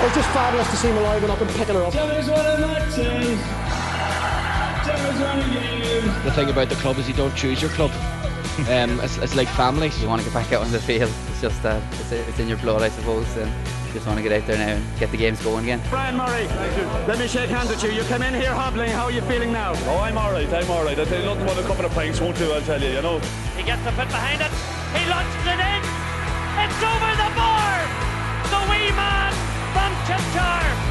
was just fabulous to see Malloy going up and picking her up. The thing about the club is you don't choose your club. It's like family. You want to get back out on the field. It's just it's in your blood, I suppose. And you just want to get out there now and get the games going again. Brian Murray, let me shake hands with you. You come in here hobbling. How are you feeling now? Oh, I'm all right. I tell you, nothing but a couple of pints won't do, I'll tell you, you know. He gets the foot behind it. He launches it in. It's over the bar. The wee man from Chipchar.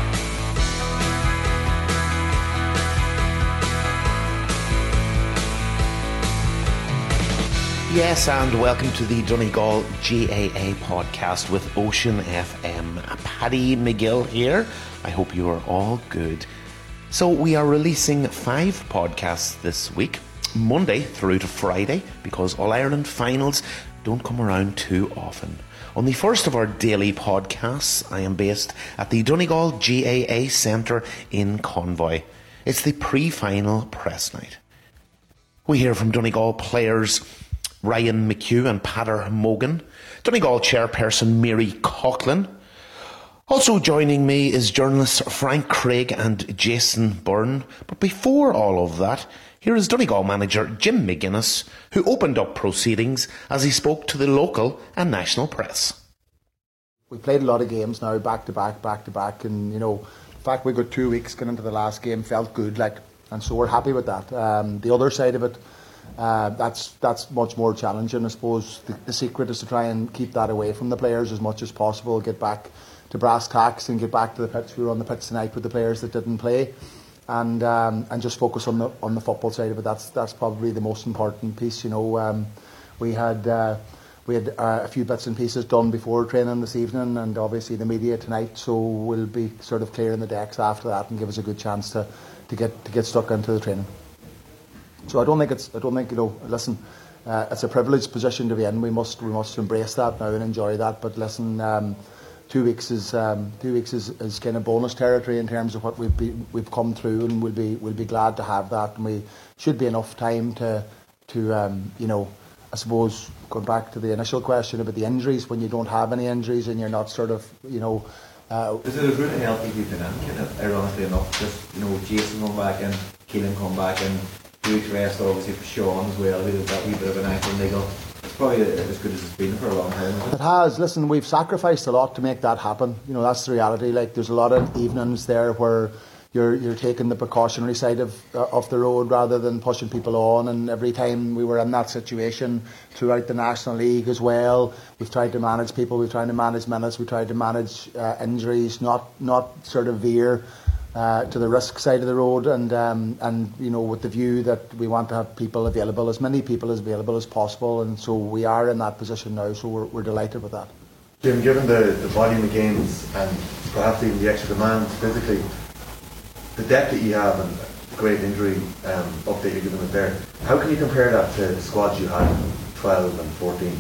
Yes, and welcome to the Donegal GAA podcast with Ocean FM. Paddy McGill here. I hope you are all good. So we are releasing 5 podcasts this week, Monday through to Friday, because All-Ireland finals don't come around too often. On the first of our daily podcasts, I am based at the Donegal GAA Centre in Convoy. It's the pre-final press night. We hear from Donegal players Ryan McHugh and Peadar Mogan, Donegal chairperson Mary Coughlin. Also joining me is journalists Frank Craig and Jason Byrne. But before all of that, here is Donegal manager Jim McGuinness, who opened up proceedings as he spoke to the local and national press. We played a lot of games now, back to back, and the fact we got 2 weeks going into the last game felt good, and so we're happy with that. The other side of it, that's much more challenging. I suppose the secret is to try and keep that away from the players as much as possible, get back to brass tacks and get back to the pitch. We were on the pitch tonight with the players that didn't play, and just focus on the football side of it. That's probably the most important piece. We had a few bits and pieces done before training this evening, and obviously the media tonight, so we'll be sort of clearing the decks after that and give us a good chance to get stuck into the training. So I don't think listen, it's a privileged position to be in. We must embrace that now and enjoy that. But listen, 2 weeks is kind of bonus territory in terms of what we've come through, and we'll be glad to have that. And we should be enough time to I suppose going back to the initial question about the injuries, when you don't have any injuries and you're not sort of Is it a really healthy you've been in, kind of ironically enough, just Jason come back and Keelan come back and 2 weeks rest obviously for Sean as well, with that wee bit of an ankle niggle. It's probably as good as it's been for a long time. It has. Listen, we've sacrificed a lot to make that happen. That's the reality. There's a lot of evenings there where you're taking the precautionary side of the road rather than pushing people on, and every time we were in that situation throughout the National League as well, we've tried to manage people, we've tried to manage minutes, we tried to manage injuries, not sort of veer to the risk side of the road, and with the view that we want to have people available, as many people as available as possible, and so we are in that position now, so we're delighted with that. Jim, given the volume of games and perhaps even the extra demands physically, the depth that you have and the great injury update you're giving with there, how can you compare that to the squads you had 12 and 14?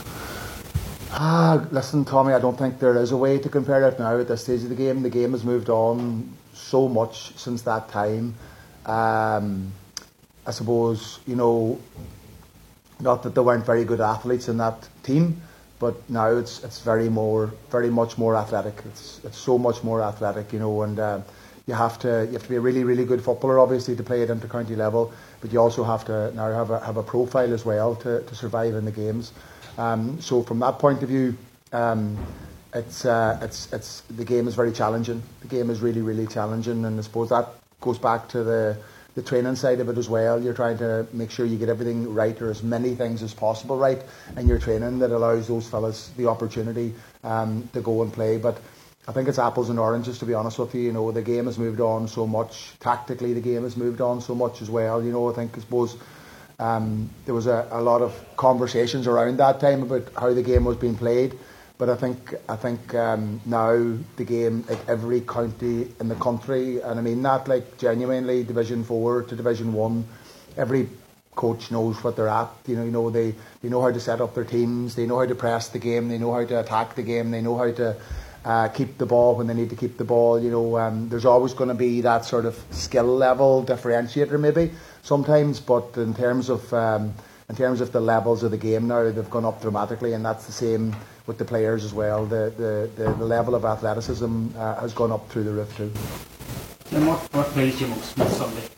Listen, Tommy, I don't think there is a way to compare it now at this stage of the game. The game has moved on so much since that time. I suppose, not that there weren't very good athletes in that team, but now it's very much more athletic. It's so much more athletic, and you have to be a really, really good footballer, obviously, to play at inter-county level, but you also have to now have a profile as well to survive in the games. So from that point of view, it's the game is very challenging. The game is really, really challenging, and I suppose that goes back to the training side of it as well. You're trying to make sure you get everything right, or as many things as possible right in your training that allows those fellas the opportunity to go and play. But I think it's apples and oranges, to be honest with you. The game has moved on so much. Tactically, the game has moved on so much as well. I suppose there was a lot of conversations around that time about how the game was being played. But I think now the game at every county in the country, and I mean that genuinely, Division 4 to Division 1, every coach knows what they're at. They know how to set up their teams. They know how to press the game. They know how to attack the game. They know how to keep the ball when they need to keep the ball. There's always going to be that sort of skill level differentiator maybe sometimes, but in terms of in terms of the levels of the game now, they've gone up dramatically, and that's the same with the players as well. The level of athleticism has gone up through the roof too. And what pleased you most with Sunday?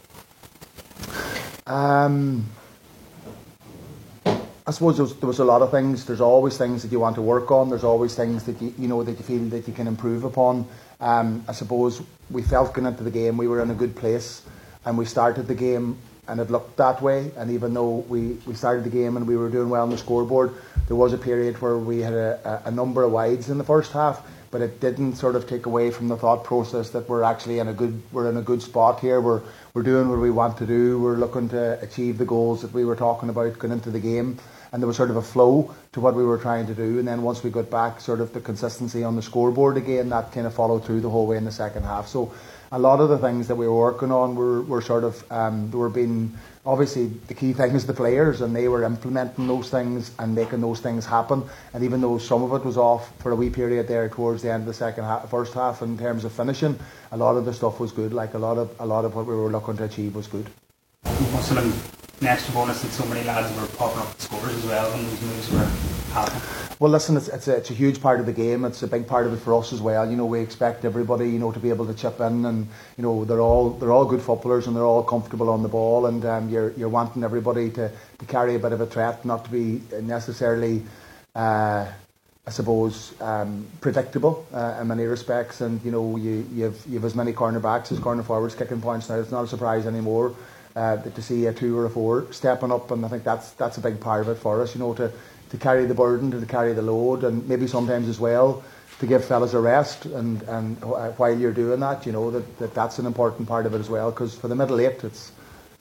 I suppose there was a lot of things. There's always things that you want to work on. There's always things that you know that you feel that you can improve upon. I suppose we felt going into the game we were in a good place, and we started the game and it looked that way. And even though we started the game and we were doing well on the scoreboard, there was a period where we had a number of wides in the first half, but it didn't sort of take away from the thought process that we're actually in a good spot here. We're doing what we want to do. We're looking to achieve the goals that we were talking about going into the game. And there was sort of a flow to what we were trying to do. And then once we got back, sort of the consistency on the scoreboard again, that kind of followed through the whole way in the second half. So a lot of the things that we were working on were sort of, they were being, obviously the key thing is the players, and they were implementing those things and making those things happen. And even though some of it was off for a wee period there towards the end of the first half in terms of finishing, a lot of the stuff was good. Like a lot of what we were looking to achieve was good. Must have been an extra bonus that so many lads were popping up the scores as well when those moves were happening. Well, listen, it's a huge part of the game. It's a big part of it for us as well. You know, we expect everybody, you know, to be able to chip in, and you know they're all good footballers and they're all comfortable on the ball, and you're wanting everybody to carry a bit of a threat, not to be necessarily, I suppose, predictable in many respects. And you know, you have as many cornerbacks as corner forwards kicking points now. It's not a surprise anymore. To see a 2 or a 4 stepping up, and I think that's a big part of it for us, you know, to carry the burden, to carry the load, and maybe sometimes as well to give fellas a rest, and while you're doing that, you know, that's an important part of it as well, because for the middle eight it's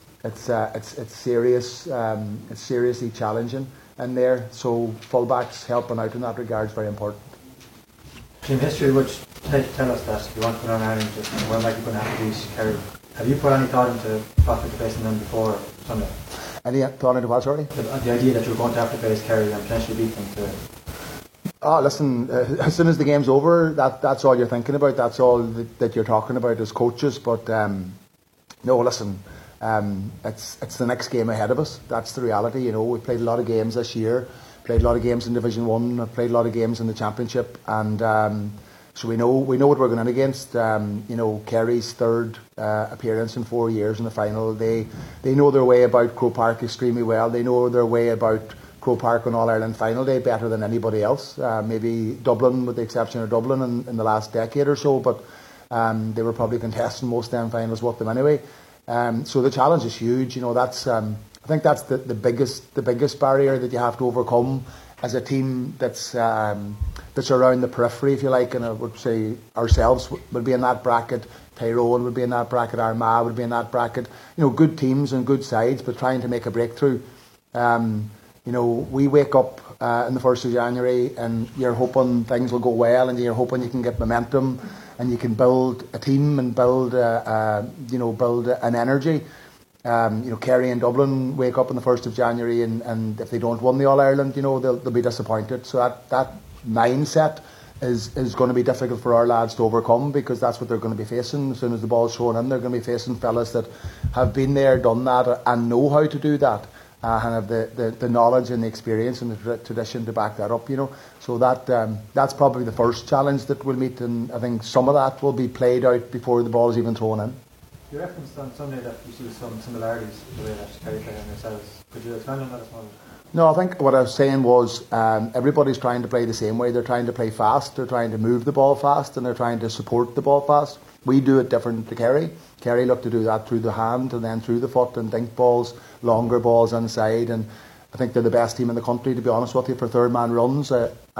serious, it's seriously challenging in there, so fullbacks helping out in that regard is very important. In history, which tell us that you want to put on Ireland, where might you going to have to be carried? Have you put any thought into possibly facing them before Sunday? Any thought into what, sorry? The idea that you're going to have to face Kerry and potentially beat them to... Listen, as soon as the game's over, that's all you're thinking about. That's all that you're talking about as coaches. But no, listen, it's the next game ahead of us. That's the reality. You know, we played a lot of games this year, played a lot of games in Division 1, played a lot of games in the Championship, and... So we know what we're going in against. You know, Kerry's third appearance in 4 years in the final. They know their way about Croke Park extremely well. They know their way about Croke Park on All Ireland final day better than anybody else. Maybe Dublin, with the exception of Dublin in the last decade or so, but they were probably contesting most of them finals with them anyway. So the challenge is huge. You know, that's I think that's the biggest barrier that you have to overcome as a team that's around the periphery, if you like, and I would say ourselves would be in that bracket, Tyrone would be in that bracket, Armagh would be in that bracket. You know, good teams and good sides, but trying to make a breakthrough. You know, we wake up on the 1st of January and you're hoping things will go well, and you're hoping you can get momentum and you can build a team and build an energy. You know, Kerry and Dublin wake up on the 1st of January and if they don't win the All Ireland, you know, they'll be disappointed. So that mindset is going to be difficult for our lads to overcome, because that's what they're going to be facing. As soon as the ball's thrown in, they're going to be facing fellas that have been there, done that, and know how to do that, and have the knowledge and the experience and the tradition to back that up, you know. So that's probably the first challenge that we'll meet, and I think some of that will be played out before the ball is even thrown in. You referenced on Sunday that you see some similarities the way that Kerry play on yourselves. Could you expand on that as well? No, I think what I was saying was everybody's trying to play the same way. They're trying to play fast, they're trying to move the ball fast, and they're trying to support the ball fast. We do it different to Kerry. Kerry look to do that through the hand and then through the foot, and dink balls, longer balls inside, and I think they're the best team in the country, to be honest with you, for third man runs.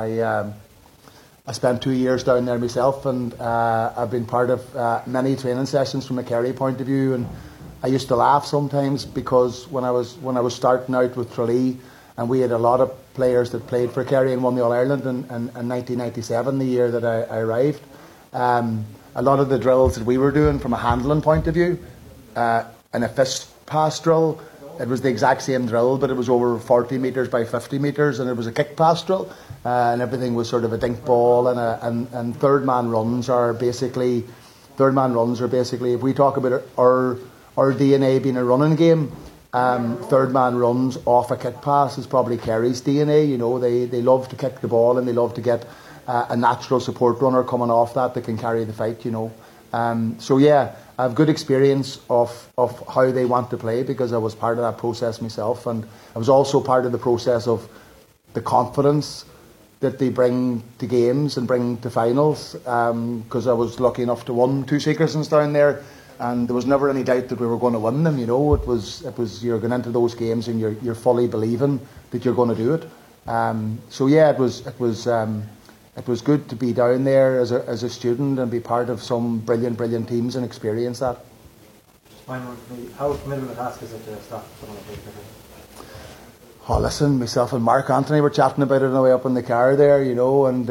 I spent 2 years down there myself, and I've been part of many training sessions from a Kerry point of view, and I used to laugh sometimes, because when I was starting out with Tralee, and we had a lot of players that played for Kerry and won the All Ireland in 1997, the year that I arrived. A lot of the drills that we were doing from a handling point of view, in a fist pass drill, it was the exact same drill, but it was over 40 metres by 50 metres, and it was a kick pass drill, and everything was sort of a dink ball, and third man runs are basically, if we talk about our DNA being a running game, third man runs off a kick pass is probably Kerry's DNA. You know, they love to kick the ball and they love to get a natural support runner coming off that can carry the fight. You know, so yeah, I have good experience of how they want to play because I was part of that process myself, and I was also part of the process of the confidence that they bring to games and bring to finals. Because I was lucky enough to win 2 Seakersons down there. And there was never any doubt that we were going to win them. You know, it was you're going into those games and you're fully believing that you're going to do it. So yeah, it was good to be down there as a student and be part of some brilliant teams and experience that. Just final one for me. How formidable a task is it to stop someone like Griffin? Oh, listen, myself and Mark Anthony were chatting about it on the way up in the car there, you know, and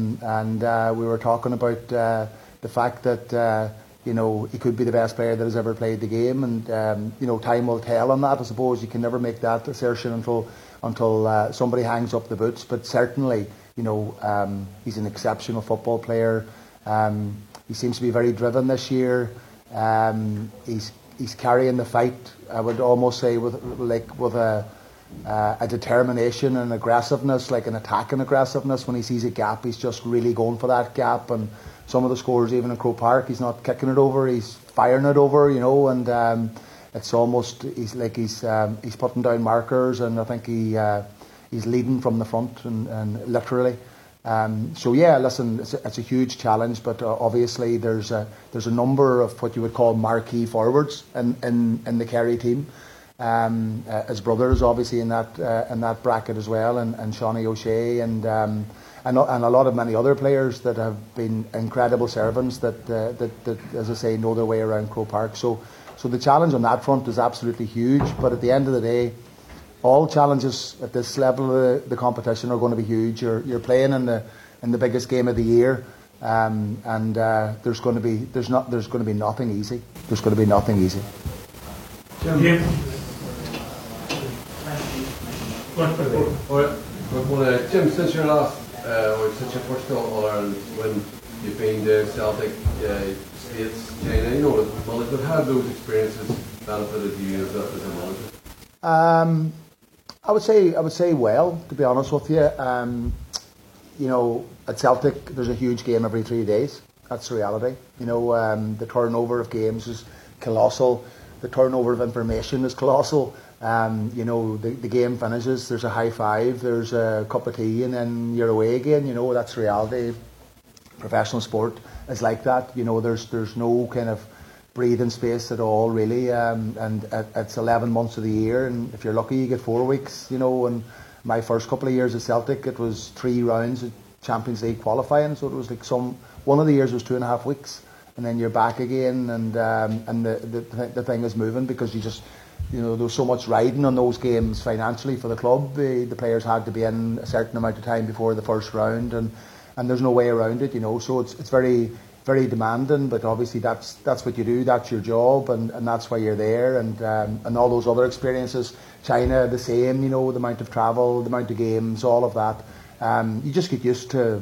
we were talking about the fact that. You know, he could be the best player that has ever played the game, and you know, time will tell on that. I suppose you can never make that assertion until somebody hangs up the boots. But certainly, you know, he's an exceptional football player. He seems to be very driven this year. He's carrying the fight. I would almost say with a determination and aggressiveness, like an attacking aggressiveness. When he sees a gap, he's just really going for that gap. And some of the scores, even in Croke Park, he's not kicking it over, he's firing it over, you know, and it's almost, he's putting down markers, and I think he's leading from the front and literally. So yeah, listen, it's a huge challenge, but obviously there's a number of what you would call marquee forwards in the Kerry team. His brothers obviously in that bracket as well, and Shawnee O'Shea and a lot of many other players that have been incredible servants that as I say know their way around Croke Park. So the challenge on that front is absolutely huge. But at the end of the day, all challenges at this level of the competition are going to be huge. You're playing in the biggest game of the year, and there's going to be nothing easy. There's going to be nothing easy. Jim. Jim, since your last, or since your first All-Ireland when you've been to Celtic, States, China, you know, but how have those experiences benefited you as a manager? I would say well, to be honest with you. You know, at Celtic, there's a huge game every 3 days. That's the reality. You know, the turnover of games is colossal. The turnover of information is colossal. You know, the game finishes, there's a high five, there's a cup of tea, and then you're away again. You know, that's reality. Professional sport is like that. You know, there's no kind of breathing space at all, really. And it's 11 months of the year, and if you're lucky, you get 4 weeks. You know, and my first couple of years at Celtic, it was 3 rounds of Champions League qualifying, so it was like one of the years was 2.5 weeks, and then you're back again, and the thing is moving because you know, there was so much riding on those games financially for the club. The players had to be in a certain amount of time before the first round, and there's no way around it, you know. So it's very, very demanding, but obviously that's what you do. That's your job, and that's why you're there. And all those other experiences, China, the same. You know, the amount of travel, the amount of games, all of that. You just get used to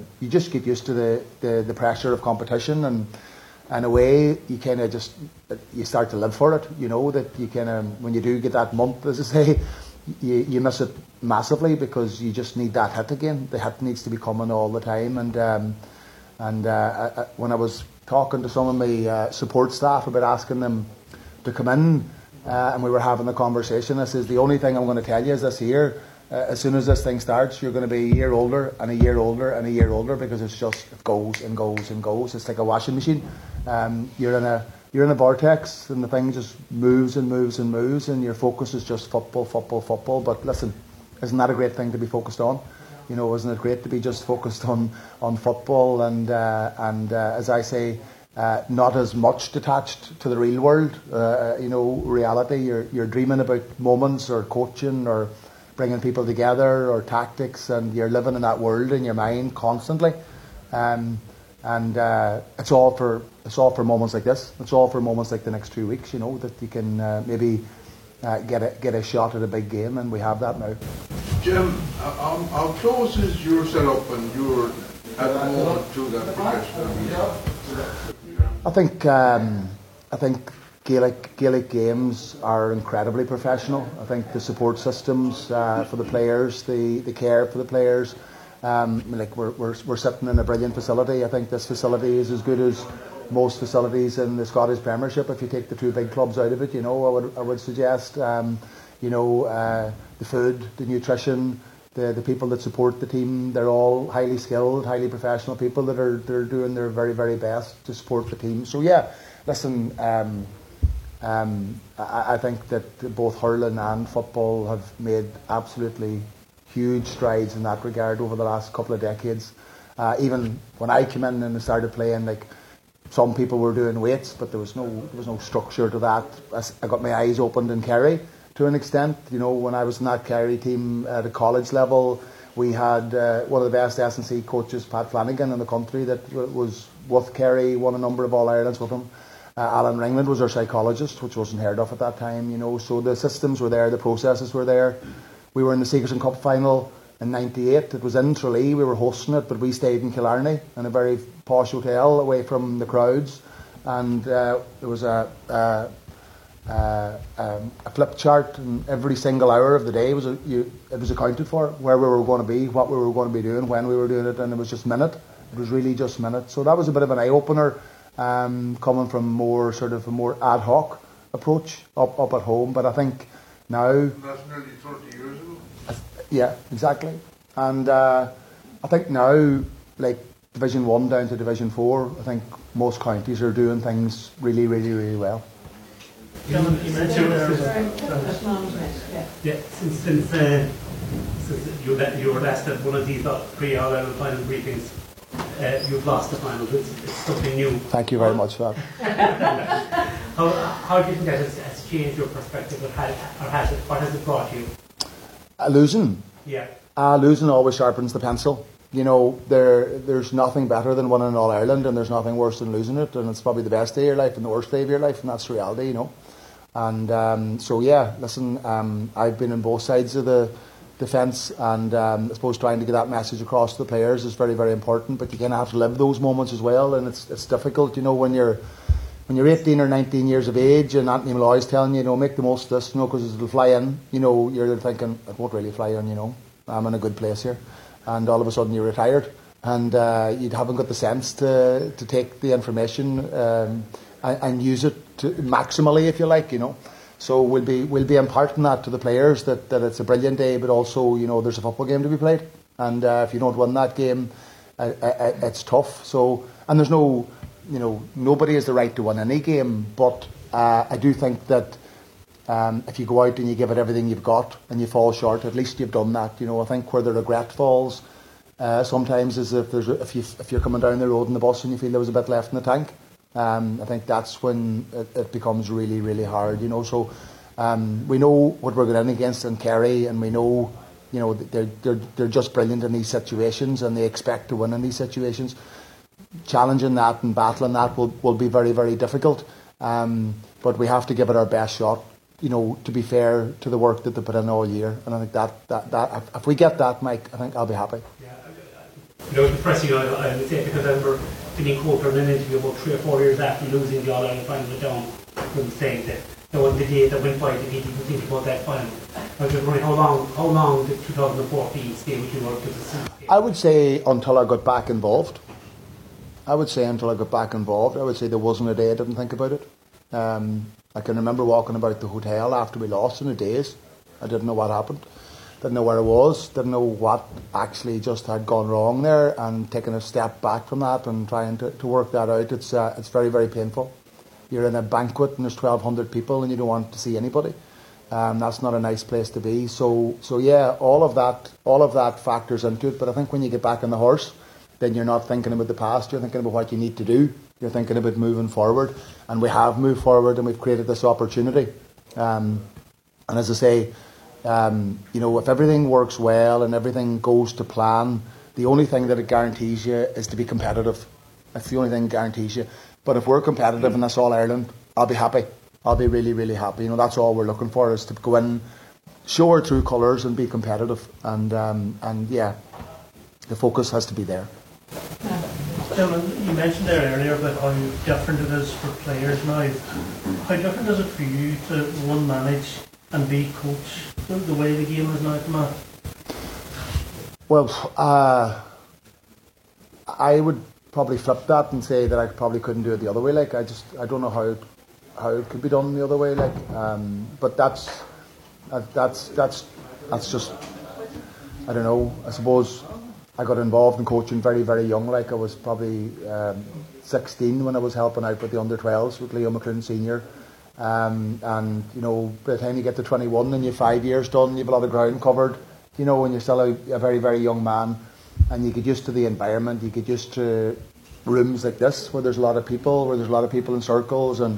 the pressure of competition, and in a way you kind of you start to live for it. You know that you kind of, when you do get that month, as I say, you miss it massively because you just need that hit again. The hit needs to be coming all the time. And when I was talking to some of my support staff about asking them to come in, and we were having a conversation, I says, the only thing I'm going to tell you is this here. As soon as this thing starts, you're going to be a year older and a year older and a year older, because it goes and goes and goes. It's like a washing machine. You're in a vortex, and the thing just moves and moves and moves, and your focus is just football, football, football. But listen, isn't that a great thing to be focused on? You know, isn't it great to be just focused on football and as I say, not as much detached to the real world. You know, reality. You're dreaming about moments or coaching or bringing people together or tactics, and you're living in that world in your mind constantly. And it's all for moments like this. It's all for moments like the next 2 weeks. You know, that you can maybe get a shot at a big game, and we have that now. Jim, how close is your setup and your at the moment to that professional? I think Gaelic games are incredibly professional. I think the support systems for the players, the care for the players, we're sitting in a brilliant facility. I think this facility is as good as most facilities in the Scottish Premiership. If you take the two big clubs out of it, I would suggest, the food, the nutrition, the people that support the team, they're all highly skilled, highly professional people that are doing their very, very best to support the team. So yeah, listen. I think that both hurling and football have made absolutely huge strides in that regard over the last couple of decades. Even when I came in and started playing, some people were doing weights, but there was no structure to that. I got my eyes opened in Kerry to an extent. When I was in that Kerry team at a college level, we had one of the best S&C coaches, Pat Flanagan, in the country that was with Kerry, won a number of All-Irelands with him. Alan Ringland was our psychologist, which wasn't heard of at that time, So the systems were there, the processes were there. We were in the Seagerson Cup final in '98. It was in Tralee. We were hosting it, but we stayed in Killarney in a very posh hotel away from the crowds. And there was a flip chart, and every single hour of the day it was accounted for, where we were going to be, what we were going to be doing, when we were doing it, and it was just minute. It was really just minute. So that was a bit of an eye opener. Coming from more sort of a more ad hoc approach up at home, but I think now that's nearly 30 years ago. Yeah, exactly. And I think now, Division 1 down to Division 4, I think most counties are doing things really, really, really well. You mentioned since you were last at one of these pre-All-Ireland final briefings, you've lost the final. It's something new. Thank you very much for that. How do you think that has changed your perspective, or what has it brought you? Losing. Yeah. Losing always sharpens the pencil. There's nothing better than winning an All-Ireland, and there's nothing worse than losing it, and it's probably the best day of your life and the worst day of your life, and that's reality, And so yeah, listen, I've been on both sides of the fence, and I suppose trying to get that message across to the players is very, very important, but you kind of have to live those moments as well, and it's difficult, when you're 18 or 19 years of age and Anthony Malloy's telling you, make the most of this, because it'll fly in, you're thinking, it won't really fly in, I'm in a good place here, and all of a sudden you're retired, and you haven't got the sense to take the information and use it maximally, if you like, So we'll be imparting that to the players that it's a brilliant day, but also there's a football game to be played, and if you don't win that game, it's tough. So, and there's nobody has the right to win any game, but I do think that if you go out and you give it everything you've got and you fall short, at least you've done that. I think where the regret falls sometimes is if you're coming down the road in the bus and you feel there was a bit left in the tank. I think that's when it becomes really, really hard, So we know what we're going in against in Kerry, and we know, they're just brilliant in these situations, and they expect to win in these situations. Challenging that and battling that will be very, very difficult. But we have to give it our best shot, to be fair to the work that they put in all year. And I think that if we get that, Mike, I think I'll be happy. Yeah, depressing, I would say, because I remember being quoted in an interview about 3 or 4 years after losing the All-Ireland final with Down, and saying that there was the day that went by that he didn't think about that final. I was just wondering, how long did 2014 stay with you, or did it I would say until I got back involved. I would say there wasn't a day I didn't think about it. I can remember walking about the hotel after we lost in a daze. I didn't know what happened. Didn't know where I was. Didn't know what actually just had gone wrong there, and taking a step back from that and trying to work that out. It's very, very painful. You're in a banquet and there's 1,200 people and you don't want to see anybody. That's not a nice place to be. So yeah, all of that factors into it. But I think when you get back on the horse, then you're not thinking about the past. You're thinking about what you need to do. You're thinking about moving forward, and we have moved forward, and we've created this opportunity. And as I say, if everything works well and everything goes to plan, the only thing that it guarantees you is to be competitive. That's the only thing it guarantees you. But if we're competitive in this All-Ireland, I'll be happy. I'll be really, really happy. That's all we're looking for, is to go in, show our true colours and be competitive. And yeah, the focus has to be there. Gentlemen, you mentioned there earlier about how different it is for players now. How different is it for you to one, manage and be coach, the way the game is now at the moment? Well, I would probably flip that and say that I probably couldn't do it the other way. Like, I don't know how it could be done the other way. Like, but that's just, I don't know. I suppose I got involved in coaching very, very young. Like, I was probably 16 when I was helping out with the under-12s with Leo McClune Senior. And you know, by the time you get to 21 and you've 5 years done, you've a lot of ground covered. You know, and you're still a very, very young man, and you get used to the environment, you get used to rooms like this where there's a lot of people, in circles, and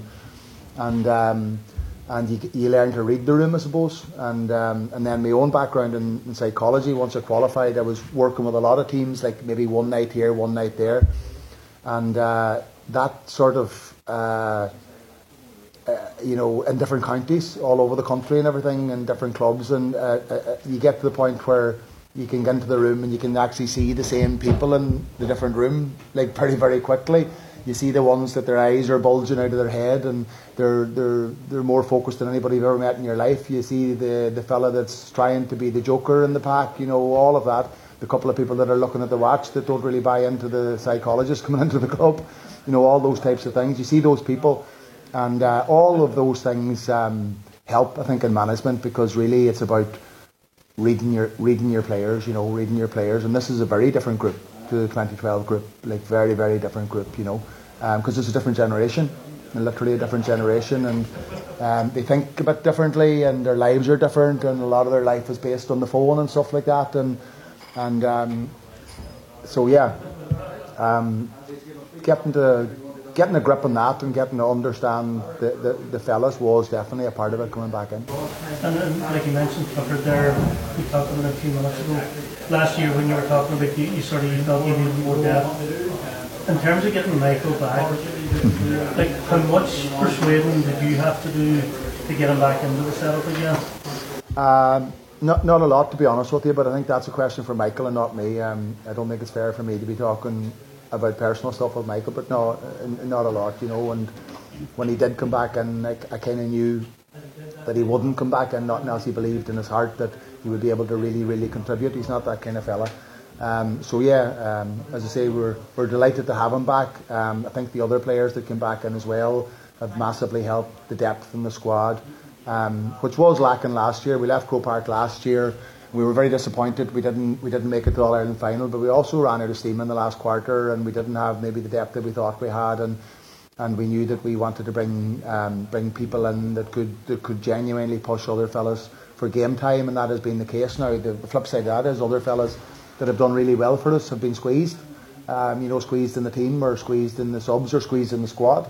you learn to read the room, I suppose. And then my own background in psychology, once I qualified, I was working with a lot of teams, like maybe one night here, one night there, and that sort of. You know, in different counties all over the country and everything, in different clubs, and you get to the point where you can get into the room and you can actually see the same people in the different room, like very, very quickly. You see the ones that their eyes are bulging out of their head and they're more focused than anybody you've ever met in your life. You see the fella that's trying to be the joker in the pack, you know, all of that. The couple of people that are looking at the watch that don't really buy into the psychologist coming into the club, you know, all those types of things. You see those people. And all of those things help, I think, in management, because really it's about reading your players, you know, and this is a very different group to the 2012 group, like very, very different group, you know, because it's a different generation, literally a different generation, and they think a bit differently, and their lives are different, and a lot of their life is based on the phone and stuff like that, and so yeah, getting a grip on that and getting to understand the fellas was definitely a part of it coming back in. And like you mentioned, Clifford there, we talked about it a few minutes ago. Last year when you were talking about you sort of felt you needed more depth. In terms of getting Michael back, like how much persuading did you have to do to get him back into the setup again? Not a lot, to be honest with you, but I think that's a question for Michael and not me. I don't think it's fair for me to be talking about personal stuff with Michael, but no, not a lot, you know. And when he did come back in, I kind of knew that he wouldn't come back in. Nothing else, he believed in his heart that he would be able to really, really contribute. He's not that kind of fella. So yeah, as I say, we're delighted to have him back. I think the other players that came back in as well have massively helped the depth in the squad, which was lacking last year. We left Croke Park last year. We were very disappointed. We didn't make it to the All-Ireland final, but we also ran out of steam in the last quarter, and we didn't have maybe the depth that we thought we had, and we knew that we wanted to bring people in that could genuinely push other fellas for game time, and that has been the case now. The flip side of that is other fellas that have done really well for us have been squeezed, squeezed in the team or squeezed in the subs or squeezed in the squad.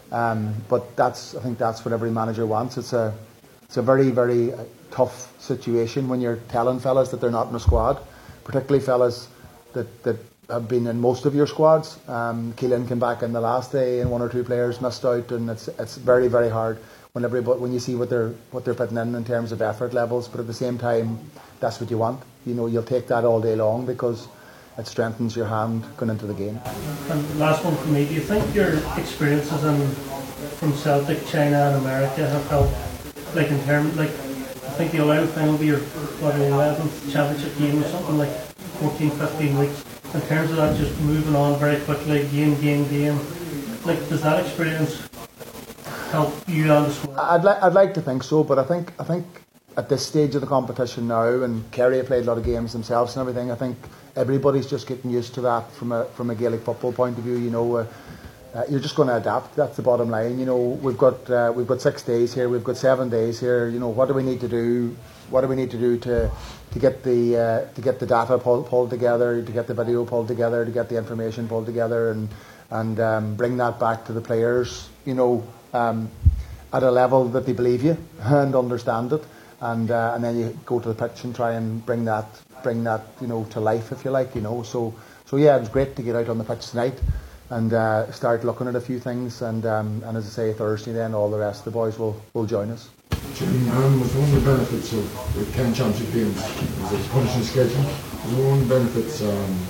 But I think that's what every manager wants. It's a very, very tough situation when you're telling fellas that they're not in a squad, particularly fellas that have been in most of your squads. Keelan came back in the last day and one or two players missed out, and it's very, very hard when you see what they're putting in terms of effort levels. But at the same time, that's what you want. You know, you'll take that all day long because it strengthens your hand going into the game. And last one for me, do you think your experiences from Celtic, China and America have helped, like in terms, like I think the All-Ireland final will be your 11th championship game or something, like 14-15 weeks. In terms of that, just moving on very quickly, game, like does that experience help you and the squad? I'd like to think so, but I think at this stage of the competition now, and Kerry have played a lot of games themselves and everything, I think everybody's just getting used to that from a Gaelic football point of view. You know, you're just going to adapt. That's the bottom line. You know, we've got 6 days here, we've got 7 days here. You know, what do we need to do? What do we need to do to get the data pulled together, to get the video pulled together, to get the information pulled together, and bring that back to the players. You know, at a level that they believe you and understand it, and then you go to the pitch and try and bring that to life, if you like. You know, so yeah, it was great to get out on the pitch tonight and start looking at a few things, and as I say, Thursday then all the rest of the boys will join us. Jim, was one of the benefits of the 10 championship games was its punishing schedule. Was one of the benefits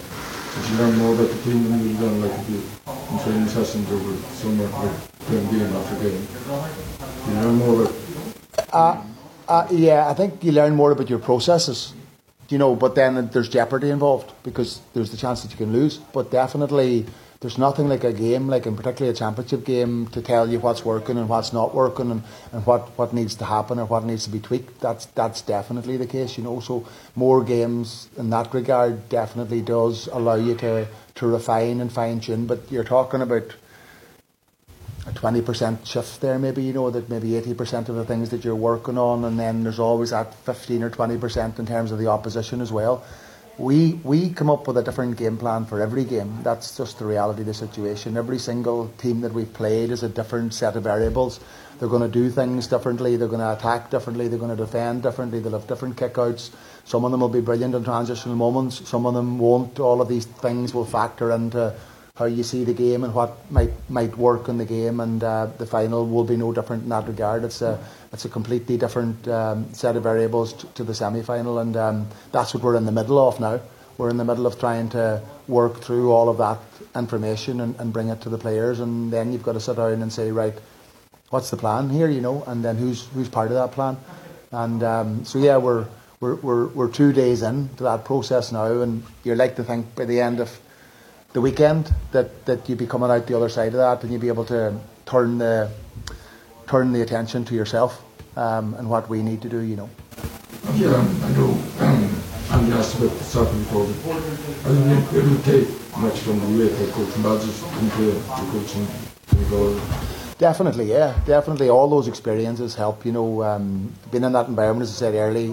Did you learn more about the team than you've done like in training sessions over summer, like playing game after game? Did you learn more about yeah, I think you learn more about your processes, but then there's jeopardy involved because there's the chance that you can lose. But definitely there's nothing like a game, like in particularly a championship game, to tell you what's working and what's not working and what needs to happen or what needs to be tweaked. That's definitely the case, So more games in that regard definitely does allow you to refine and fine tune. But you're talking about a 20% shift there, maybe, that maybe 80% of the things that you're working on, and then there's always that 15 or 20% in terms of the opposition as well. We come up with a different game plan for every game. That's just the reality of the situation. Every single team that we've played is a different set of variables. They're going to do things differently. They're going to attack differently. They're going to defend differently. They'll have different kickouts. Some of them will be brilliant in transitional moments. Some of them won't. All of these things will factor into how you see the game and what might work in the game. And the final will be no different in that regard. It's a completely different set of variables to the semi-final, and that's what we're in the middle of now. We're in the middle of trying to work through all of that information and bring it to the players, and then you've got to sit down and say, right, what's the plan here, and then who's part of that plan. And so yeah, we're 2 days into that process now, and you're like to think by the end of the weekend that you'd be coming out the other side of that, and you'd be able to turn the attention to yourself and what we need to do, Yeah, I know. And asked about the soccer before, but I think it would take much from the UEFA coaching badges into the coaching goal. Definitely, yeah. Definitely all those experiences help, being in that environment, as I said earlier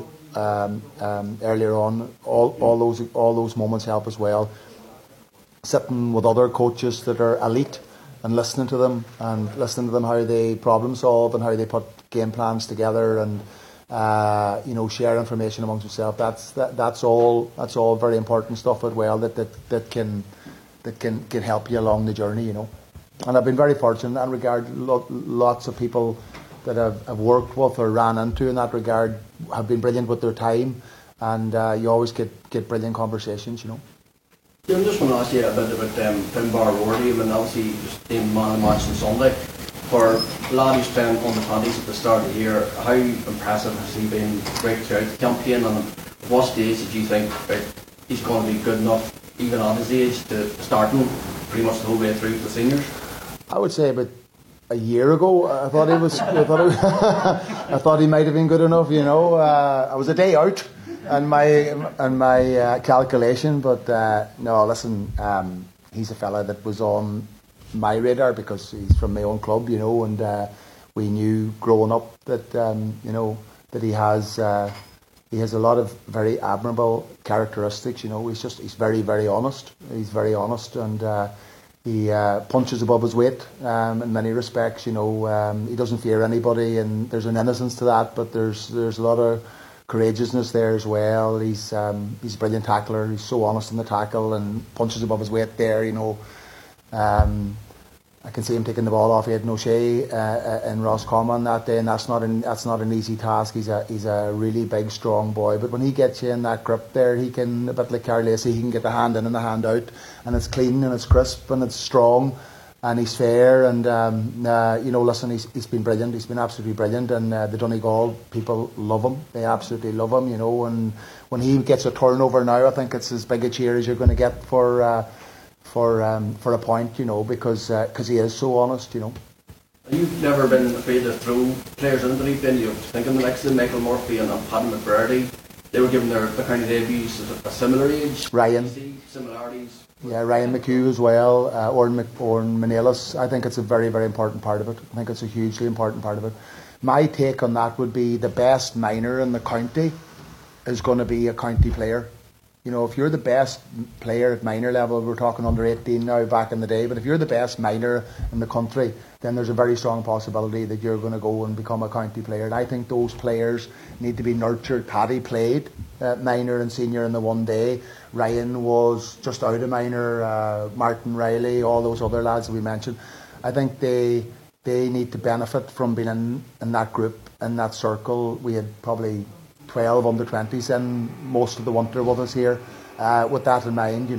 on, all those moments help as well. Sitting with other coaches that are elite and listening to them how they problem solve and how they put game plans together and share information amongst themselves. That's all very important stuff as well that can help you along the journey, And I've been very fortunate in that regard. Lots of people that I've worked with or ran into in that regard have been brilliant with their time, and you always get brilliant conversations, I just want to ask you a bit about Finbar Rorty. I mean, obviously, just named man of the match on Sunday. For a lad who's playing on the 20s at the start of the year, how impressive has he been right throughout the campaign, and at what stage did you think he's going to be good enough, even at his age, to start him pretty much the whole way through the seniors? I would say about a year ago, I thought he was. I thought he might have been good enough. I was a day out on my calculation, but no. Listen, he's a fella that was on my radar because he's from my own club, and we knew growing up that that he has a lot of very admirable characteristics. He's very, very honest. He's very honest, and he punches above his weight in many respects. He doesn't fear anybody, and there's an innocence to that, but there's a lot of courageousness there as well. He's a brilliant tackler. He's so honest in the tackle and punches above his weight there. I can see him taking the ball off Aidan O'Shea in Roscommon that day, and that's not an easy task. He's a really big, strong boy, but when he gets you in that grip there, he can, a bit like Carl Lacey, he can get the hand in and the hand out, and it's clean and it's crisp and it's strong, and he's fair, and listen, he's been brilliant. He's been absolutely brilliant, and the Donegal people love him. They absolutely love him, and when he gets a turnover now, I think it's as big a cheer as you're going to get for a point, because he is so honest, You've never been afraid to throw players into the deep end. You think of the likes of Michael Murphy and Paddy McBurdy. They were given their county debuts at a similar age. Ryan. Similarities. Yeah, Ryan McHugh as well, Oran Manelis. I think it's a very, very important part of it. I think it's a hugely important part of it. My take on that would be the best minor in the county is going to be a county player. If you're the best player at minor level, we're talking under 18 now, back in the day, but if you're the best minor in the country, then there's a very strong possibility that you're going to go and become a county player. And I think those players need to be nurtured. Paddy played minor and senior in the one day. Ryan was just out of minor. Martin Riley, all those other lads that we mentioned. I think they need to benefit from being in that group, in that circle. We had probably 12 under-20s in most of the winter with us here. With that in mind,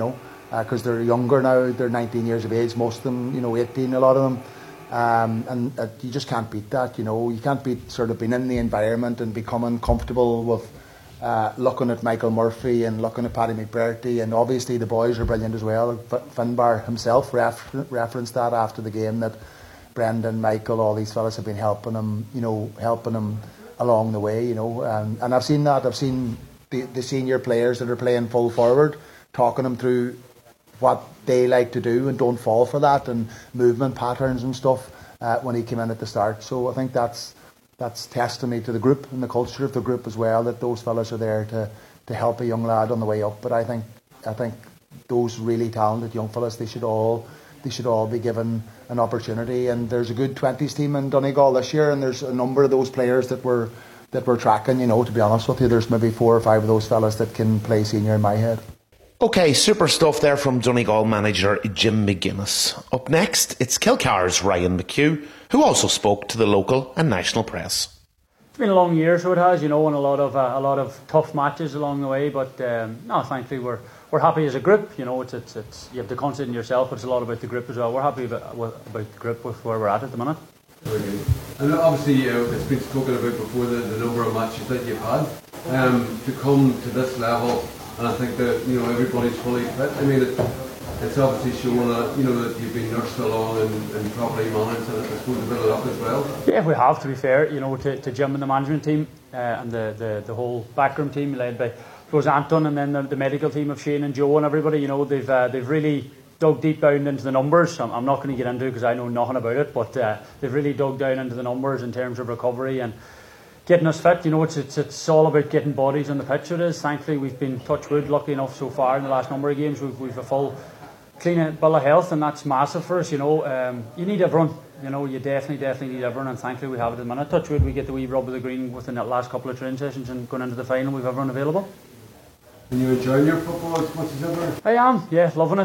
because they're younger now. They're 19 years of age, most of them, 18, a lot of them. And you just can't beat that, You can't beat sort of being in the environment and becoming comfortable with looking at Michael Murphy and looking at Paddy McBrearty, and obviously the boys are brilliant as well. Finbar himself referenced that after the game, that Brendan, Michael, all these fellas have been helping him, helping him along the way, and I've seen that. I've seen the senior players that are playing full forward, talking them through what they like to do and don't fall for that, and movement patterns and stuff when he came in at the start. So I think that's testimony to the group and the culture of the group as well, that those fellas are there to help a young lad on the way up. But I think those really talented young fellas, they should all be given an opportunity. And there's a good 20s team in Donegal this year, and there's a number of those players that we're tracking. To be honest with you, there's maybe 4 or 5 of those fellas that can play senior in my head. Okay, super stuff there from Donegal manager Jim McGuinness. Up next, it's Kilcar's Ryan McHugh, who also spoke to the local and national press. It's been a long year, so it has, and a lot of tough matches along the way. But no, thankfully we're happy as a group. It's you have to concentrate on yourself, but it's a lot about the group as well. We're happy about the group with where we're at the minute. Very good. And obviously, it's been spoken about before, the number of matches that you've had to come to this level. And I think that everybody's fully fit. I mean, it's obviously showing that that you've been nursed along and properly managed, and it's going to build it up as well. Yeah, we have, to be fair. To Jim and the management team and the whole backroom team led by Anton, and then the medical team of Shane and Joe and everybody. They've really dug deep down into the numbers. I'm not going to get into it because I know nothing about it, but they've really dug down into the numbers in terms of recovery and getting us fit. It's all about getting bodies on the pitch. It is. Thankfully, we've been, touch wood, lucky enough so far in the last number of games. We've a full, clean bill of health, and that's massive for us. You need everyone. You definitely need everyone, and thankfully we have it at the minute. Touch wood, we get the wee rub of the green within the last couple of training sessions, and going into the final, we've everyone available. And you enjoying your football as much as ever? I am, yeah, loving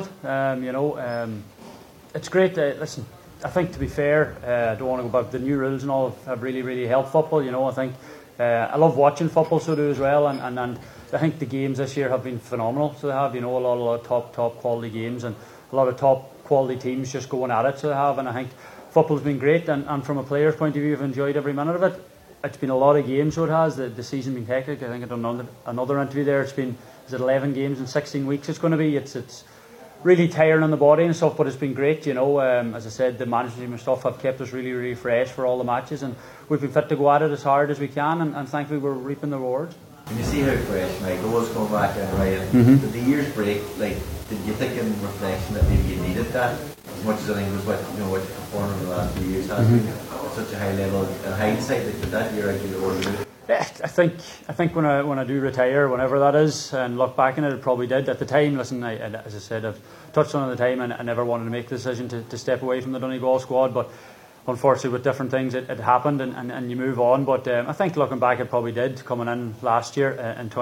it. It's great. Listen, I think, to be fair, I don't want to go back. The new rules and all have really helped football. I think I love watching football, so do as well. And I think the games this year have been phenomenal. So they have, a lot of top quality games, and a lot of top quality teams just going at it. So they have, and I think football's been great. And from a player's point of view, I've enjoyed every minute of it. It's been a lot of games, so it has. The season been hectic. I think I've done another interview there. It's been 11 games in 16 weeks. It's going to be. It's really tiring on the body and stuff, but it's been great. As I said, the management team and stuff have kept us really fresh for all the matches, and we've been fit to go at it as hard as we can, and thankfully we're reaping the rewards. When you see how fresh Michael was coming back in, Ryan, did the year's break, did you think in reflection that maybe you needed that as much as I think it was what your performance in the last few years has been at such a high level? In hindsight, did that year actually order? I think when I do retire, whenever that is, and look back on it, it probably did. At the time, listen, as I said, I've touched on it at the time, and I never wanted to make the decision to step away from the Donegal squad, but unfortunately with different things it happened, and you move on. But I think looking back, it probably did, coming in last year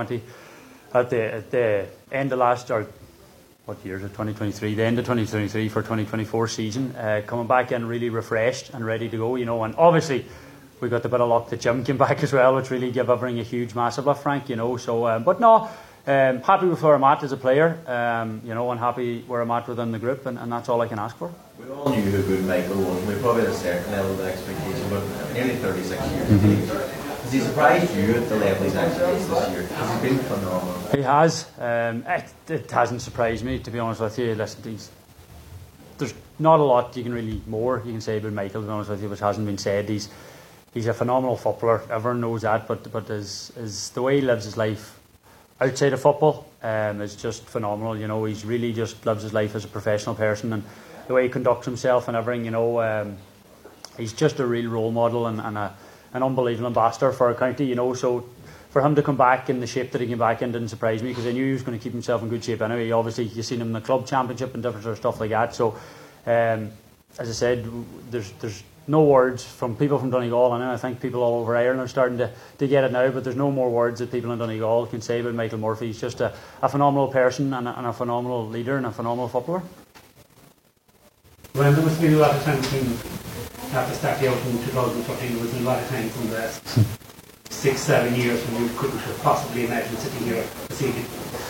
at the end of last, or what year is it, 2023, the end of 2023 for 2024 season, coming back in really refreshed and ready to go, and obviously we got the bit of luck that Jim came back as well, which really gave everything a huge, massive lift, Frank, so, but no, happy with where I'm at as a player, and happy where I'm at within the group, and that's all I can ask for. We all knew how good Michael was, and we probably had a certain level of expectation, but nearly 36 years. Has he surprised you at the level he's actually reached this year? Has he been phenomenal? He has. It hasn't surprised me, to be honest with you. Listen, there's not a lot you can say about Michael, to be honest with you, which hasn't been said. He's a phenomenal footballer. Everyone knows that, but his the way he lives his life outside of football is just phenomenal. He's really just lives his life as a professional person, and the way he conducts himself and everything. He's just a real role model and an unbelievable ambassador for our county. So for him to come back in the shape that he came back in didn't surprise me, because I knew he was going to keep himself in good shape anyway. Obviously, you've seen him in the club championship and different sort of stuff like that. So as I said, there's no words from people from Donegal, and I think people all over Ireland are starting to get it now, but there's no more words that people in Donegal can say about Michael Murphy. He's just a phenomenal person and a phenomenal leader and a phenomenal footballer. Well, there must have been a lot of times after starting out in 2014, there was a lot of times in the last 6-7 years when you couldn't have possibly imagined sitting here this evening.